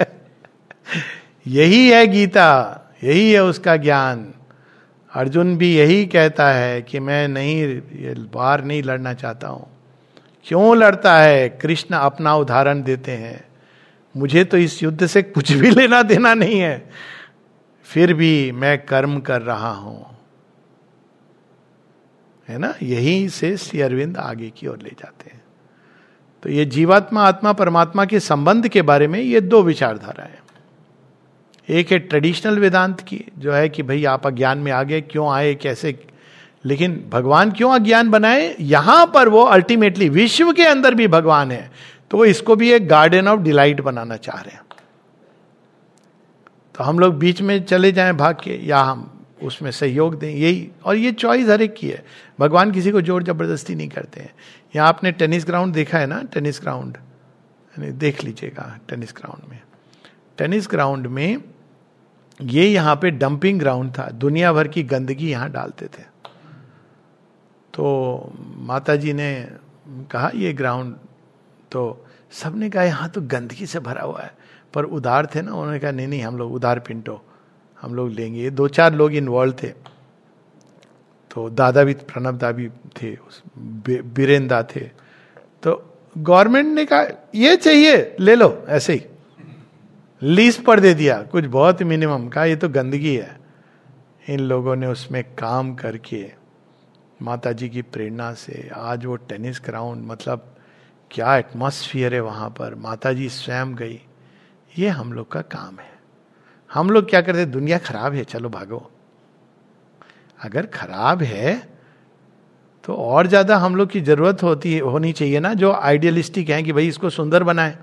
यही है गीता, यही है उसका ज्ञान। अर्जुन भी यही कहता है कि मैं नहीं, ये वार नहीं लड़ना चाहता हूं। क्यों लड़ता है? कृष्ण अपना उदाहरण देते हैं, मुझे तो इस युद्ध से कुछ भी लेना देना नहीं है, फिर भी मैं कर्म कर रहा हूं, है ना। यही से श्री अरविंद आगे की ओर ले जाते हैं। तो ये जीवात्मा आत्मा परमात्मा के संबंध के बारे में ये दो विचारधारा है। एक है ट्रेडिशनल वेदांत की, जो है कि भाई आप अज्ञान में आ गए, क्यों आए, कैसे, लेकिन भगवान क्यों अज्ञान बनाए? यहां पर वो अल्टीमेटली विश्व के अंदर भी भगवान है, तो वो इसको भी एक गार्डन ऑफ डिलाइट बनाना चाह रहे हैं। तो हम लोग बीच में चले जाएं भाग के, या हम उसमें सहयोग दें, यही। और ये चॉइस हर एक की है, भगवान किसी को जोर जबरदस्ती नहीं करते हैं। यहाँ आपने टेनिस ग्राउंड देखा है ना, टेनिस ग्राउंड देख लीजिएगा। टेनिस ग्राउंड में ये यहाँ पे डंपिंग ग्राउंड था, दुनिया भर की गंदगी यहाँ डालते थे। तो माता जी ने कहा ये ग्राउंड, तो सबने कहा यहाँ तो गंदगी से भरा हुआ है, पर उदार थे ना, उन्होंने कहा नहीं हम लोग उदार पिंटो, हम लोग लेंगे। ये 2-4 लोग इन्वॉल्व थे, तो दादा भी, प्रणब दा भी थे, बीरेंदा थे। तो गवर्नमेंट ने कहा ये चाहिए ले लो, ऐसे ही लीज पर दे दिया, कुछ बहुत मिनिमम, कहा ये तो गंदगी है। इन लोगों ने उसमें काम करके माता जी की प्रेरणा से आज वो टेनिस ग्राउंड, मतलब क्या एटमॉस्फियर है वहां पर। माता जी स्वयं गई। ये हम लोग का काम है। हम लोग क्या करते, दुनिया खराब है चलो भागो। अगर खराब है तो और ज्यादा हम लोग की जरूरत होनी चाहिए ना, जो आइडियलिस्टिक हैं कि भाई इसको सुंदर बनाए।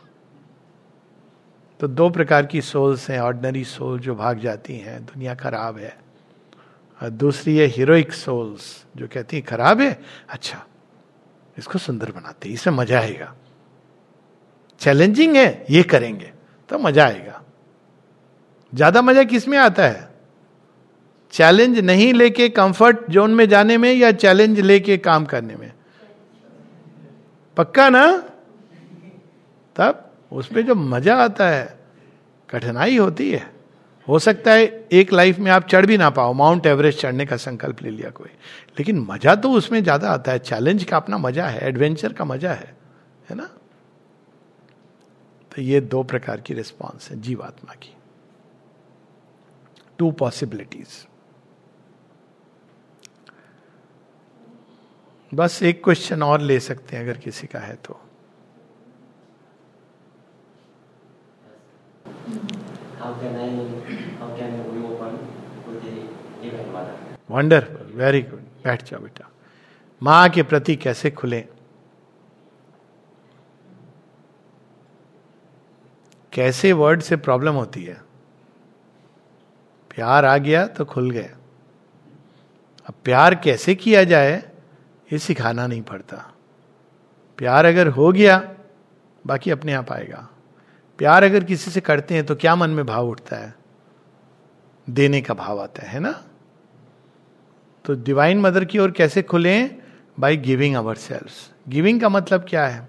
तो 2 प्रकार की सोल्स हैं, ऑर्डिनरी सोल जो भाग जाती हैं, दुनिया खराब है, और दूसरी है हीरोइक सोल्स जो कहती है खराब है, अच्छा इसको सुंदर बनाते, इसमें मजा आएगा, चैलेंजिंग है ये करेंगे तो मजा आएगा। ज्यादा मजा किस में आता है? चैलेंज नहीं लेके कंफर्ट जोन में जाने में, या चैलेंज लेके काम करने में? पक्का ना? तब उसमें जो मजा आता है, कठिनाई होती है। हो सकता है एक लाइफ में आप चढ़ भी ना पाओ, माउंट एवरेस्ट चढ़ने का संकल्प ले लिया कोई, लेकिन मजा तो उसमें ज्यादा आता है। चैलेंज का अपना मजा है, एडवेंचर का मजा है ना। तो ये 2 प्रकार की रिस्पॉन्स है जीवात्मा की, 2 पॉसिबिलिटीज। बस एक क्वेश्चन और ले सकते हैं अगर किसी का है तो। How can we open to the Divine Mother? Wonderful, very good. बैठ जाओ बेटा। माँ के प्रति कैसे खुले? कैसे वर्ड से प्रॉब्लम होती है? प्यार आ गया तो खुल गए। अब प्यार कैसे किया जाए ये सिखाना नहीं पड़ता। प्यार अगर हो गया बाकी अपने आप आएगा। प्यार अगर किसी से करते हैं तो क्या मन में भाव उठता है? देने का भाव आता है ना। तो डिवाइन मदर की ओर कैसे खुले? By giving ourselves. Giving का मतलब क्या है?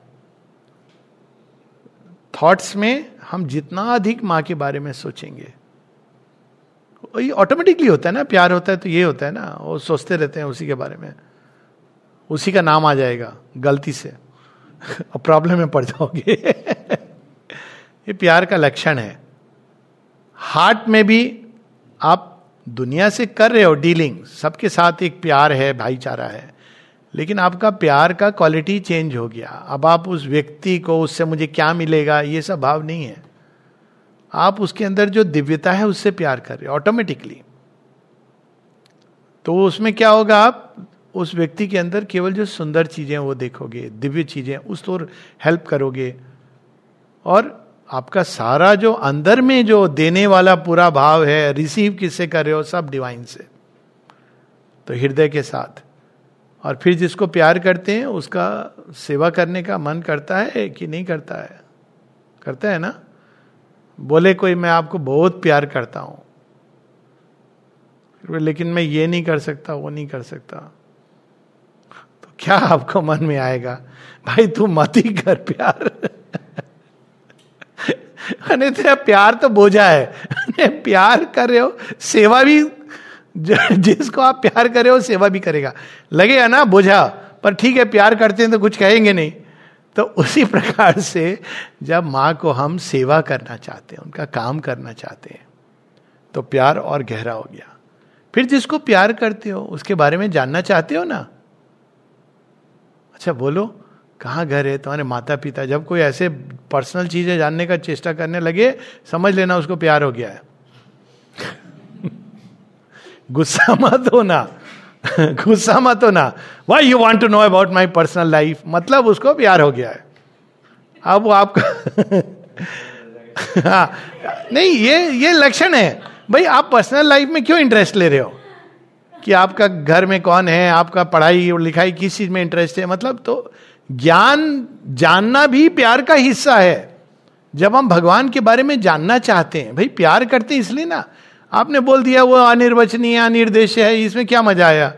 थॉट्स में हम जितना अधिक माँ के बारे में सोचेंगे, ये ऑटोमेटिकली होता है ना। प्यार होता है तो ये होता है ना, वो सोचते रहते हैं उसी के बारे में, उसी का नाम आ जाएगा गलती से अब प्रॉब्लम में पड़ जाओगे ये प्यार का लक्षण है। हार्ट में भी आप दुनिया से कर रहे हो डीलिंग, सबके साथ एक प्यार है, भाईचारा है, लेकिन आपका प्यार का क्वालिटी चेंज हो गया। अब आप उस व्यक्ति को, उससे मुझे क्या मिलेगा, ये सब भाव नहीं है। आप उसके अंदर जो दिव्यता है उससे प्यार कर रहे हो ऑटोमेटिकली। तो उसमें क्या होगा, आप उस व्यक्ति के अंदर केवल जो सुंदर चीजें वो देखोगे, दिव्य चीजें, उस तो हेल्प करोगे। और आपका सारा जो अंदर में जो देने वाला पूरा भाव है, रिसीव किससे कर रहे हो, सब डिवाइन से, तो हृदय के साथ। और फिर जिसको प्यार करते हैं उसका सेवा करने का मन करता है कि नहीं करता है? करता है ना। बोले कोई मैं आपको बहुत प्यार करता हूं, लेकिन मैं ये नहीं कर सकता, वो नहीं कर सकता, तो क्या आपको मन में आएगा, भाई तू मत ही कर प्यार। अरे तेरा प्यार तो बोझा है। प्यार कर रहे हो, सेवा भी, जिसको आप प्यार कर रहे हो सेवा भी करेगा, लगेगा ना बोझा, पर ठीक है प्यार करते हैं तो कुछ कहेंगे नहीं। तो उसी प्रकार से जब माँ को हम सेवा करना चाहते हैं, उनका काम करना चाहते हैं, तो प्यार और गहरा हो गया। फिर जिसको प्यार करते हो उसके बारे में जानना चाहते हो ना, अच्छा बोलो कहाँ घर है तुम्हारे माता पिता, जब कोई ऐसे पर्सनल चीजें जानने का चेष्टा करने लगे, समझ लेना उसको प्यार हो गया है। गुस्सा मत होना, गुस्सा मत होना, why you want to know about my personal life, मतलब उसको प्यार हो गया है। अब वो आपका हाँ, नहीं ये लक्षण है भाई। आप पर्सनल लाइफ में क्यों इंटरेस्ट ले रहे हो, कि आपका घर में कौन है, आपका पढ़ाई और लिखाई किस चीज में इंटरेस्ट है, मतलब तो ज्ञान जानना भी प्यार का हिस्सा है। जब हम भगवान के बारे में जानना चाहते हैं, भाई प्यार करते हैं इसलिए ना। आपने बोल दिया वो अनिर्वचनीय अनिर्देश है, इसमें क्या मजा आया?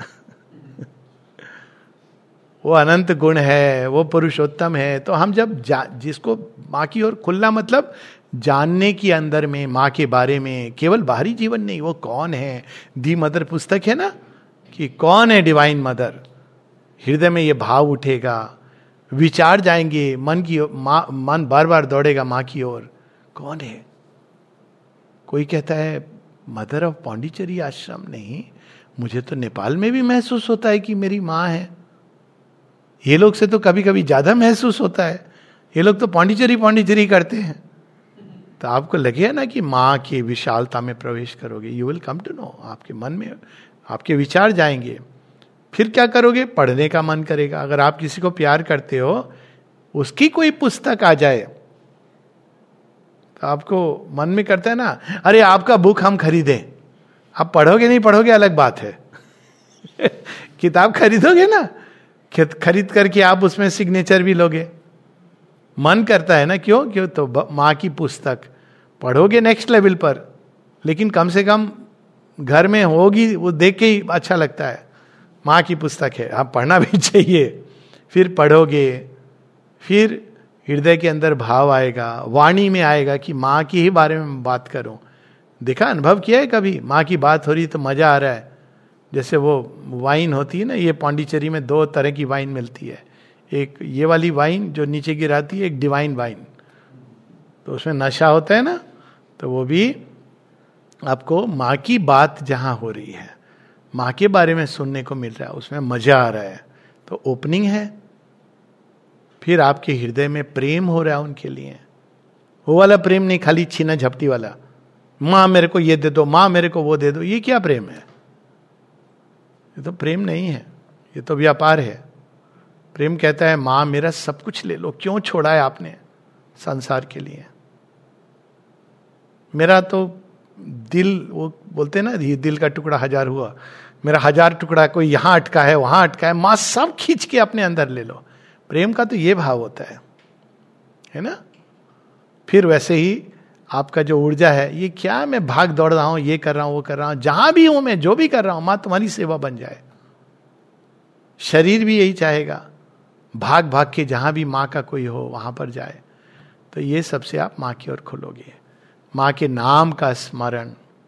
वो अनंत गुण है, वो पुरुषोत्तम है। तो हम जब जिसको माँ की ओर खुलना, मतलब जानने की अंदर में माँ के बारे में, केवल बाहरी जीवन नहीं, वो कौन है। दी मदर पुस्तक है ना, कि कौन है डिवाइन मदर। हृदय में ये भाव उठेगा, विचार जाएंगे, मन बार बार दौड़ेगा माँ की ओर, कौन है। कोई कहता है मदर ऑफ पांडिचेरी आश्रम, नहीं, मुझे तो नेपाल में भी महसूस होता है कि मेरी माँ है। ये लोग से तो कभी कभी ज्यादा महसूस होता है, ये लोग तो पांडिचेरी करते हैं। तो आपको लगेगा ना कि माँ की विशालता में प्रवेश करोगे, you will come to know, आपके मन में आपके विचार जाएंगे। फिर क्या करोगे, पढ़ने का मन करेगा। अगर आप किसी को प्यार करते हो, उसकी कोई पुस्तक आ जाए तो आपको मन में करता है ना, अरे आपका बुक हम खरीदें। आप पढ़ोगे नहीं पढ़ोगे अलग बात है। किताब खरीदोगे ना, खरीद करके आप उसमें सिग्नेचर भी लोगे, मन करता है ना। क्यों तो माँ की पुस्तक पढ़ोगे नेक्स्ट लेवल पर, लेकिन कम से कम घर में होगी, वो देख के ही अच्छा लगता है। माँ की पुस्तक है, आप पढ़ना भी चाहिए। फिर पढ़ोगे, फिर हृदय के अंदर भाव आएगा, वाणी में आएगा कि माँ की ही बारे में बात करूं। देखा, अनुभव किया है कभी, माँ की बात हो रही तो मजा आ रहा है। जैसे वो वाइन होती है ना, ये पांडिचेरी में 2 तरह की वाइन मिलती है। एक ये वाली वाइन जो नीचे गिराती है, एक डिवाइन वाइन, तो उसमें नशा होता है ना। तो वो भी आपको माँ की बात जहां हो रही है, माँ के बारे में सुनने को मिल रहा है, उसमें मजा आ रहा है, तो ओपनिंग है। फिर आपके हृदय में प्रेम हो रहा है उनके लिए, वो वाला प्रेम नहीं खाली छीना झपटी वाला, माँ मेरे को ये दे दो, माँ मेरे को वो दे दो। ये क्या प्रेम है? ये तो प्रेम नहीं है, ये तो व्यापार है। प्रेम कहता है माँ मेरा सब कुछ ले लो, क्यों छोड़ा है आपने संसार के लिए। मेरा तो दिल, वो बोलते हैं ना, ये दिल का टुकड़ा 1000 हुआ, मेरा 1000 टुकड़ा, कोई यहां अटका है वहां अटका है, माँ सब खींच के अपने अंदर ले लो। प्रेम का तो ये भाव होता है ना। फिर वैसे ही आपका जो ऊर्जा है, ये क्या मैं भाग दौड़ रहा हूं, ये कर रहा हूं, वो कर रहा हूं, जहां भी हूं मैं, जो भी कर रहा हूं, मां तुम्हारी सेवा बन जाए। शरीर भी यही चाहेगा, भाग भाग के जहां भी मां का कोई हो वहां पर जाए। तो ये सबसे आप मां की ओर खुलोगे। मां के नाम का स्मरण,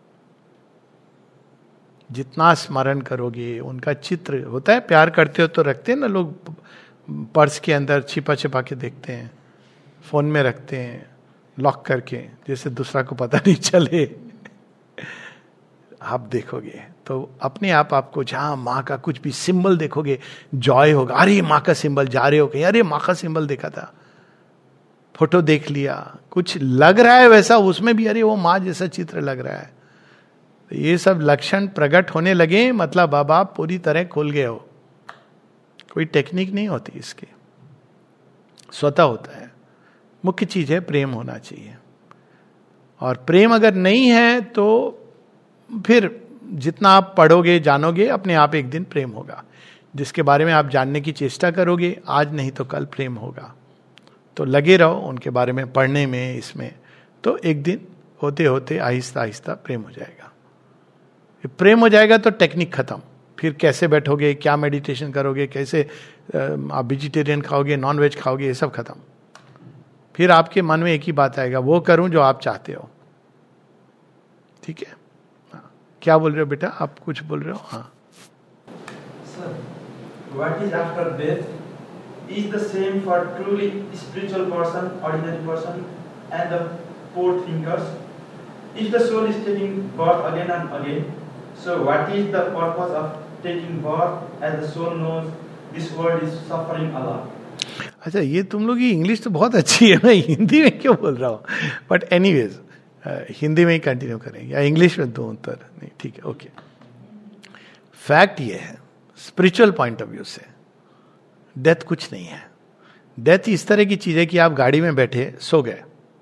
जितना स्मरण करोगे, उनका चित्र होता है, प्यार करते हो तो रखते हैं ना लोग, पर्स के अंदर छिपा छिपा के देखते हैं, फोन में रखते हैं लॉक करके, जैसे दूसरा को पता नहीं चले। आप देखोगे तो अपने आप आपको जहां माँ का कुछ भी सिंबल देखोगे जॉय होगा। अरे माँ का सिंबल, जा रहे हो कहीं, अरे माँ का सिंबल देखा था, फोटो देख लिया, कुछ लग रहा है वैसा, उसमें भी अरे वो माँ जैसा चित्र लग रहा है। तो ये सब लक्षण प्रकट होने लगे, मतलब अब आप पूरी तरह खुल गए हो। कोई टेक्निक नहीं होती इसकी, स्वतः होता है। मुख्य चीज है प्रेम होना चाहिए, और प्रेम अगर नहीं है तो फिर जितना आप पढ़ोगे जानोगे, अपने आप एक दिन प्रेम होगा। जिसके बारे में आप जानने की चेष्टा करोगे, आज नहीं तो कल प्रेम होगा। तो लगे रहो उनके बारे में पढ़ने में, इसमें, तो एक दिन होते होते आहिस्ता आहिस्ता प्रेम हो जाएगा। प्रेम हो जाएगा तो टेक्निक खत्म। फिर कैसे बैठोगे, क्या मेडिटेशन करोगे, कैसे आप वेजिटेरियन खाओगे, नॉन वेज खाओगे, ये सब खत्म। फिर आपके मन में एक ही बात आएगा, वो करूं जो आप चाहते हो। ठीक है, हाँ। क्या बोल रहे हो बेटा, आप कुछ बोल रहे हो? हाँ sir, what is after death is the same for truly spiritual person, ordinary person, and the poor thinkers. If the soul is taking birth again and again, so what is the purpose of taking birth, as the soul knows this world is suffering a lot? अच्छा, ये तुम लोग की English तो बहुत अच्छी है, मैं हिंदी में क्यों बोल रहा हूँ? बट एनीवेज हिंदी में ही कंटिन्यू करेंगे या इंग्लिश में दो उत्तर? नहीं, ठीक है, ओके। फैक्ट ये है, स्पिरिचुअल पॉइंट ऑफ व्यू से डेथ कुछ नहीं है। डेथ इस तरह की चीज है कि आप गाड़ी में बैठे सो गए,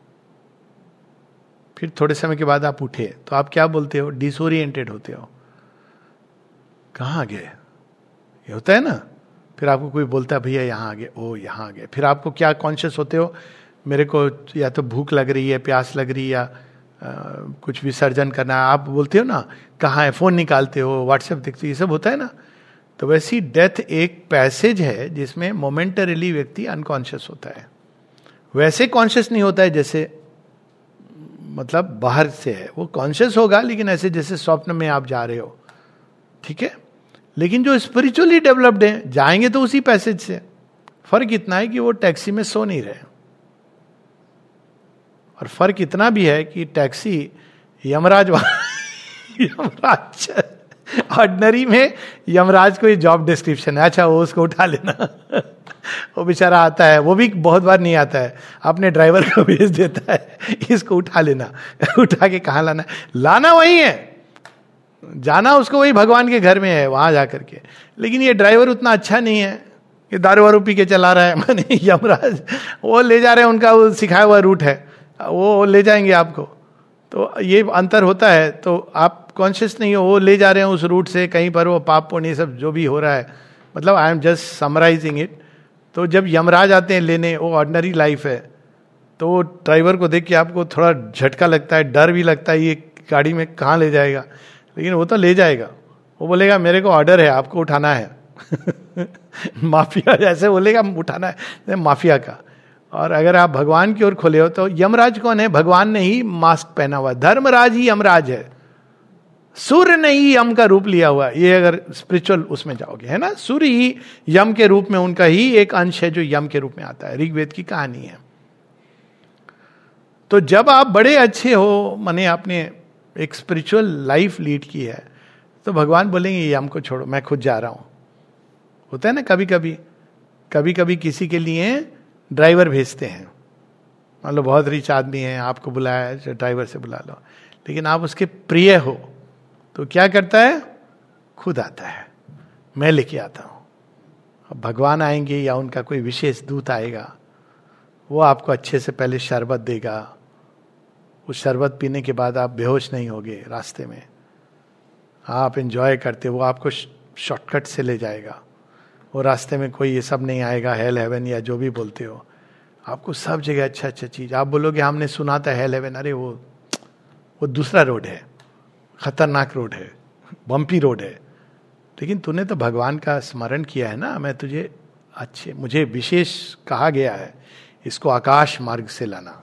फिर थोड़े समय के बाद आप उठे तो आप क्या बोलते हो? डिसोरिएंटेड होते हो, कहाँ गए, ये होता है ना। फिर आपको कोई बोलता है भैया यहाँ आ गए, ओ यहाँ आ गए। फिर आपको क्या कॉन्शियस होते हो? मेरे को या तो भूख लग रही है, प्यास लग रही है, या कुछ विसर्जन करना है। आप बोलते हो ना कहाँ है, फोन निकालते हो, व्हाट्सएप देखते हो, ये सब होता है ना। तो वैसी डेथ एक पैसेज है जिसमें मोमेंटरीली व्यक्ति अनकॉन्शियस होता है। वैसे कॉन्शियस नहीं होता है जैसे, मतलब बाहर से है, वो कॉन्शियस होगा लेकिन ऐसे जैसे स्वप्न में आप जा रहे हो, ठीक है। लेकिन जो स्पिरिचुअली डेवलप्ड है जाएंगे तो उसी पैसेज से। फर्क इतना है कि वो टैक्सी में सो नहीं रहे, और फर्क इतना भी है कि टैक्सी यमराज यमराज ऑर्डिनरी में यमराज को ये जॉब डिस्क्रिप्शन है, अच्छा वो उसको उठा लेना वो बेचारा आता है, वो भी बहुत बार नहीं आता है, अपने ड्राइवर को भेज देता है, इसको उठा लेना उठा के कहाँ लाना, लाना वही है, जाना उसको वही भगवान के घर में है, वहां जाकर के। लेकिन ये ड्राइवर उतना अच्छा नहीं है, ये दारू वारू पी के चला रहा है, माने यमराज वो ले जा रहे हैं, उनका वो सिखाया हुआ रूट है, वो ले जाएंगे आपको। तो ये अंतर होता है। तो आप कॉन्शियस नहीं हो, वो ले जा रहे हैं उस रूट से, कहीं पर वो पाप पुण्य सब जो भी हो रहा है, मतलब I am just summarising it. तो जब यमराज आते हैं लेने, वो ऑर्डिनरी लाइफ है, तो ड्राइवर को देख के आपको थोड़ा झटका लगता है, डर भी लगता है, ये गाड़ी में कहाँ ले जाएगा, लेकिन वो तो ले जाएगा। वो बोलेगा मेरे को ऑर्डर है, आपको उठाना है माफिया जैसे बोलेगा उठाना है, माफिया का। और अगर आप भगवान की ओर खोले हो तो यमराज कौन है? भगवान ने ही मास्क पहना हुआ, धर्मराज ही यमराज है, सूर्य ने ही यम का रूप लिया हुआ। ये अगर स्पिरिचुअल उसमें जाओगे, है ना, सूर्य ही यम के रूप में, उनका ही एक अंश है जो यम के रूप में आता है, ऋग्वेद की कहानी है। तो जब आप बड़े अच्छे हो, माने आपने एक स्पिरिचुअल लाइफ लीड की है, तो भगवान बोलेंगे यम को छोड़ो, मैं खुद जा रहा हूं। होता है ना, कभी कभी किसी के लिए ड्राइवर भेजते हैं, मान लो बहुत रिच आदमी है, आपको बुलाया, ड्राइवर से बुला लो, लेकिन आप उसके प्रिय हो तो क्या करता है? खुद आता है, मैं लेके आता हूं। अब भगवान आएंगे या उनका कोई विशेष दूत आएगा, वो आपको अच्छे से पहले शरबत देगा, उस शरबत पीने के बाद आप बेहोश नहीं होगे, रास्ते में आप एंजॉय करते, वो आपको शॉर्टकट से ले जाएगा, वो रास्ते में कोई ये सब नहीं आएगा, हेल हेवन या जो भी बोलते हो, आपको सब जगह अच्छा अच्छा चीज। आप बोलोगे हमने सुना था हेल हेवन, अरे वो दूसरा रोड है, खतरनाक रोड है, बम्पी रोड है, लेकिन तूने तो भगवान का स्मरण किया है ना, मैं तुझे अच्छे, मुझे विशेष कहा गया है इसको आकाश मार्ग से लाना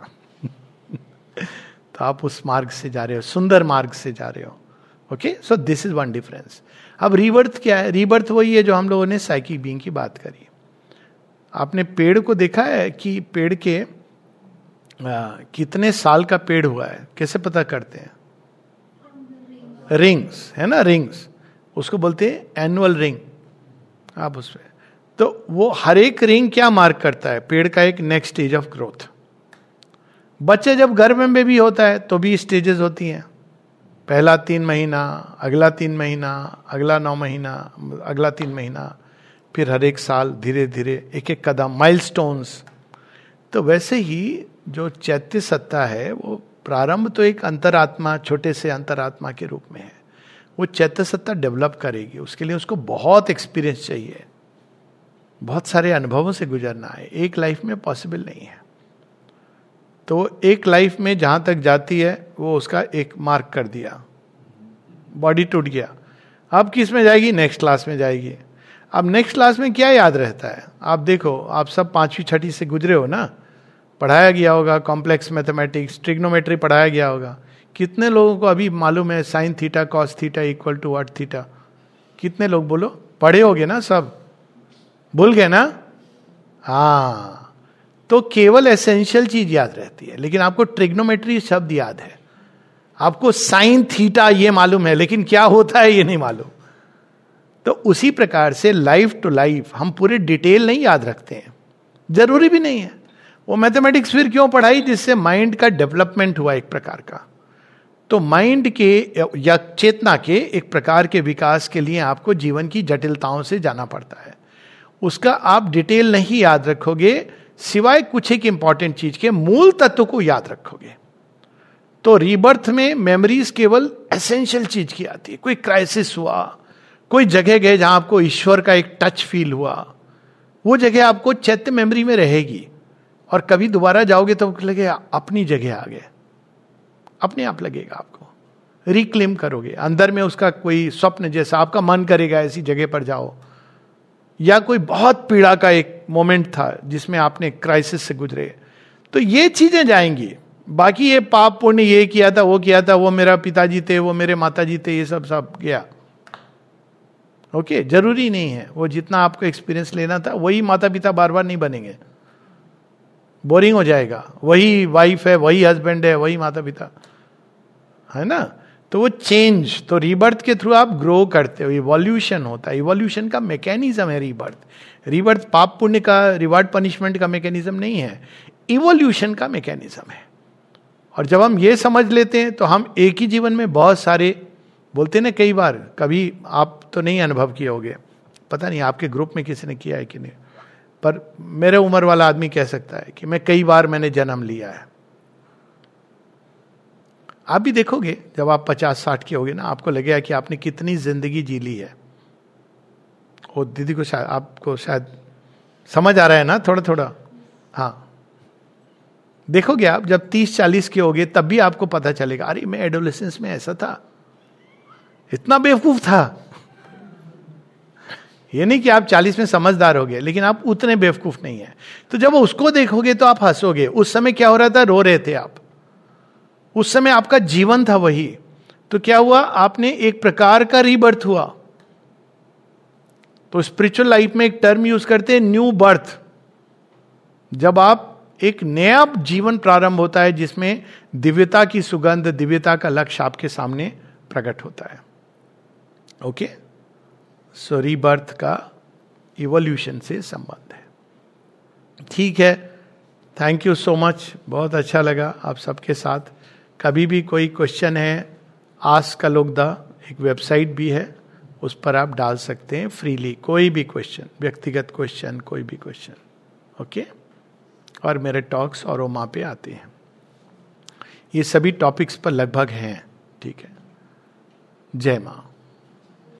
तो आप उस मार्ग से जा रहे हो, सुंदर मार्ग से जा रहे हो। Okay, so this is one difference. अब रीबर्थ क्या है? रीबर्थ वही है जो हम लोगों ने साइकिक बीइंग की बात करी। आपने पेड़ को देखा है कि पेड़ के कितने साल का पेड़ हुआ है, कैसे पता करते हैं? रिंग्स है ना, रिंग्स, उसको बोलते हैं एनुअल रिंग। आप उसमें तो वो हर एक रिंग क्या मार्क करता है? पेड़ का एक नेक्स्ट स्टेज ऑफ ग्रोथ। बच्चे जब गर्भ में भी होता है तो भी स्टेजेस होती हैं, पहला 3 महीना, अगला 3 महीना, अगला 9 महीना, अगला 3 महीना, फिर हर एक साल धीरे धीरे एक एक कदम, माइलस्टोन्स। तो वैसे ही जो चैत्य सत्ता है वो प्रारंभ तो एक अंतरात्मा, छोटे से अंतरात्मा के रूप में है। वो चैत्य सत्ता डेवलप करेगी, उसके लिए उसको बहुत एक्सपीरियंस चाहिए, बहुत सारे अनुभवों से गुजरना है, एक लाइफ में पॉसिबल नहीं है। तो एक लाइफ में जहां तक जाती है वो उसका एक मार्क कर दिया, बॉडी टूट गया, अब किस में जाएगी? नेक्स्ट क्लास में जाएगी। अब नेक्स्ट क्लास में क्या याद रहता है? आप देखो, आप सब 5वीं 6वीं से गुजरे हो ना, पढ़ाया गया होगा कॉम्प्लेक्स मैथमेटिक्स, ट्रिग्नोमेट्री पढ़ाया गया होगा। कितने लोगों को अभी मालूम है sine theta cos theta equal to what theta? कितने लोग बोलो? पढ़े होगे ना सब, भूल गए ना? हाँ, तो केवल एसेंशियल चीज याद रहती है, लेकिन आपको ट्रिग्नोमेट्री शब्द याद है, आपको साइन थीटा ये मालूम है, लेकिन क्या होता है ये नहीं मालूम। तो उसी प्रकार से लाइफ टू लाइफ हम पूरे डिटेल नहीं याद रखते हैं, जरूरी भी नहीं है। वो मैथमेटिक्स फिर क्यों पढ़ाई? जिससे माइंड का डेवलपमेंट हुआ एक प्रकार का। तो माइंड के या चेतना के एक प्रकार के विकास के लिए आपको जीवन की जटिलताओं से जाना पड़ता है। उसका आप डिटेल नहीं याद रखोगे, सिवाय कुछ एक इंपॉर्टेंट चीज के, मूल तत्व को याद रखोगे। तो रीबर्थ में मेमोरीज केवल एसेंशियल चीज की आती है। कोई क्राइसिस हुआ, कोई जगह गए जहां आपको ईश्वर का एक टच फील हुआ, वो जगह आपको चैत्य मेमोरी में रहेगी, और कभी दोबारा जाओगे तो लगेगा अपनी जगह आ गए, अपने आप लगेगा, आपको रिक्लेम करोगे अंदर में उसका कोई स्वप्न जैसा, आपका मन करेगा ऐसी जगह पर जाओ। या कोई बहुत पीड़ा का एक मोमेंट था जिसमें आपने क्राइसिस से गुजरे, तो ये चीजें जाएंगी। बाकी ये पाप पुण्य ये किया था, वो किया था, वो मेरा पिताजी थे, वो मेरे माताजी थे, ये सब गया। ओके, जरूरी नहीं है। वो जितना आपको एक्सपीरियंस लेना था, वही माता पिता बार बार नहीं बनेंगे, बोरिंग हो जाएगा। वही वाइफ है, वही हस्बैंड है, वही माता पिता है ना। तो वो चेंज, तो रीबर्थ के थ्रू आप ग्रो करते हो, इवोल्यूशन होता है। इवोल्यूशन का मैकेनिज्म है रीबर्थ। रीबर्थ पाप पुण्य का, रिवार्ड पनिशमेंट का मैकेनिज्म नहीं है, इवोल्यूशन का मैकेनिज्म है। और जब हम ये समझ लेते हैं तो हम एक ही जीवन में बहुत सारे, बोलते हैं ना कई बार, कभी आप तो नहीं अनुभव किए होगे, पता नहीं आपके ग्रुप में किसी ने किया है कि नहीं, पर मेरे उम्र वाला आदमी कह सकता है कि मैं कई बार मैंने जन्म लिया है। आप भी देखोगे जब आप 50-60 के होगे ना, आपको लगेगा कि आपने कितनी जिंदगी जी ली है। और दीदी को शायद, आपको शायद समझ आ रहा है ना थोड़ा थोड़ा। हाँ, देखोगे आप जब 30-40 के होगे तब भी आपको पता चलेगा, अरे मैं एडोलेसेंस में ऐसा था, इतना बेवकूफ था। ये नहीं कि आप 40 में समझदार हो गए, लेकिन आप उतने बेवकूफ नहीं है। तो जब उसको देखोगे तो आप हंसोगे। उस समय क्या हो रहा था? रो रहे थे आप। उस समय आपका जीवन था वही। तो क्या हुआ? आपने एक प्रकार का रीबर्थ हुआ। तो स्पिरिचुअल लाइफ में एक टर्म यूज करते हैं, न्यू बर्थ। जब आप एक नया जीवन प्रारंभ होता है जिसमें दिव्यता की सुगंध, दिव्यता का लक्ष्य आपके सामने प्रकट होता है। ओके, सो रीबर्थ का इवोल्यूशन से संबंध है। ठीक है, थैंक यू सो मच, बहुत अच्छा लगा आप सबके साथ। कभी भी कोई क्वेश्चन है, आस्क अलोकदा एक वेबसाइट भी है, उस पर आप डाल सकते हैं फ्रीली, कोई भी क्वेश्चन, व्यक्तिगत क्वेश्चन, कोई भी क्वेश्चन। ओके, और मेरे टॉक्स और ओमा पे आते हैं, ये सभी टॉपिक्स पर लगभग हैं। ठीक है, जय मां।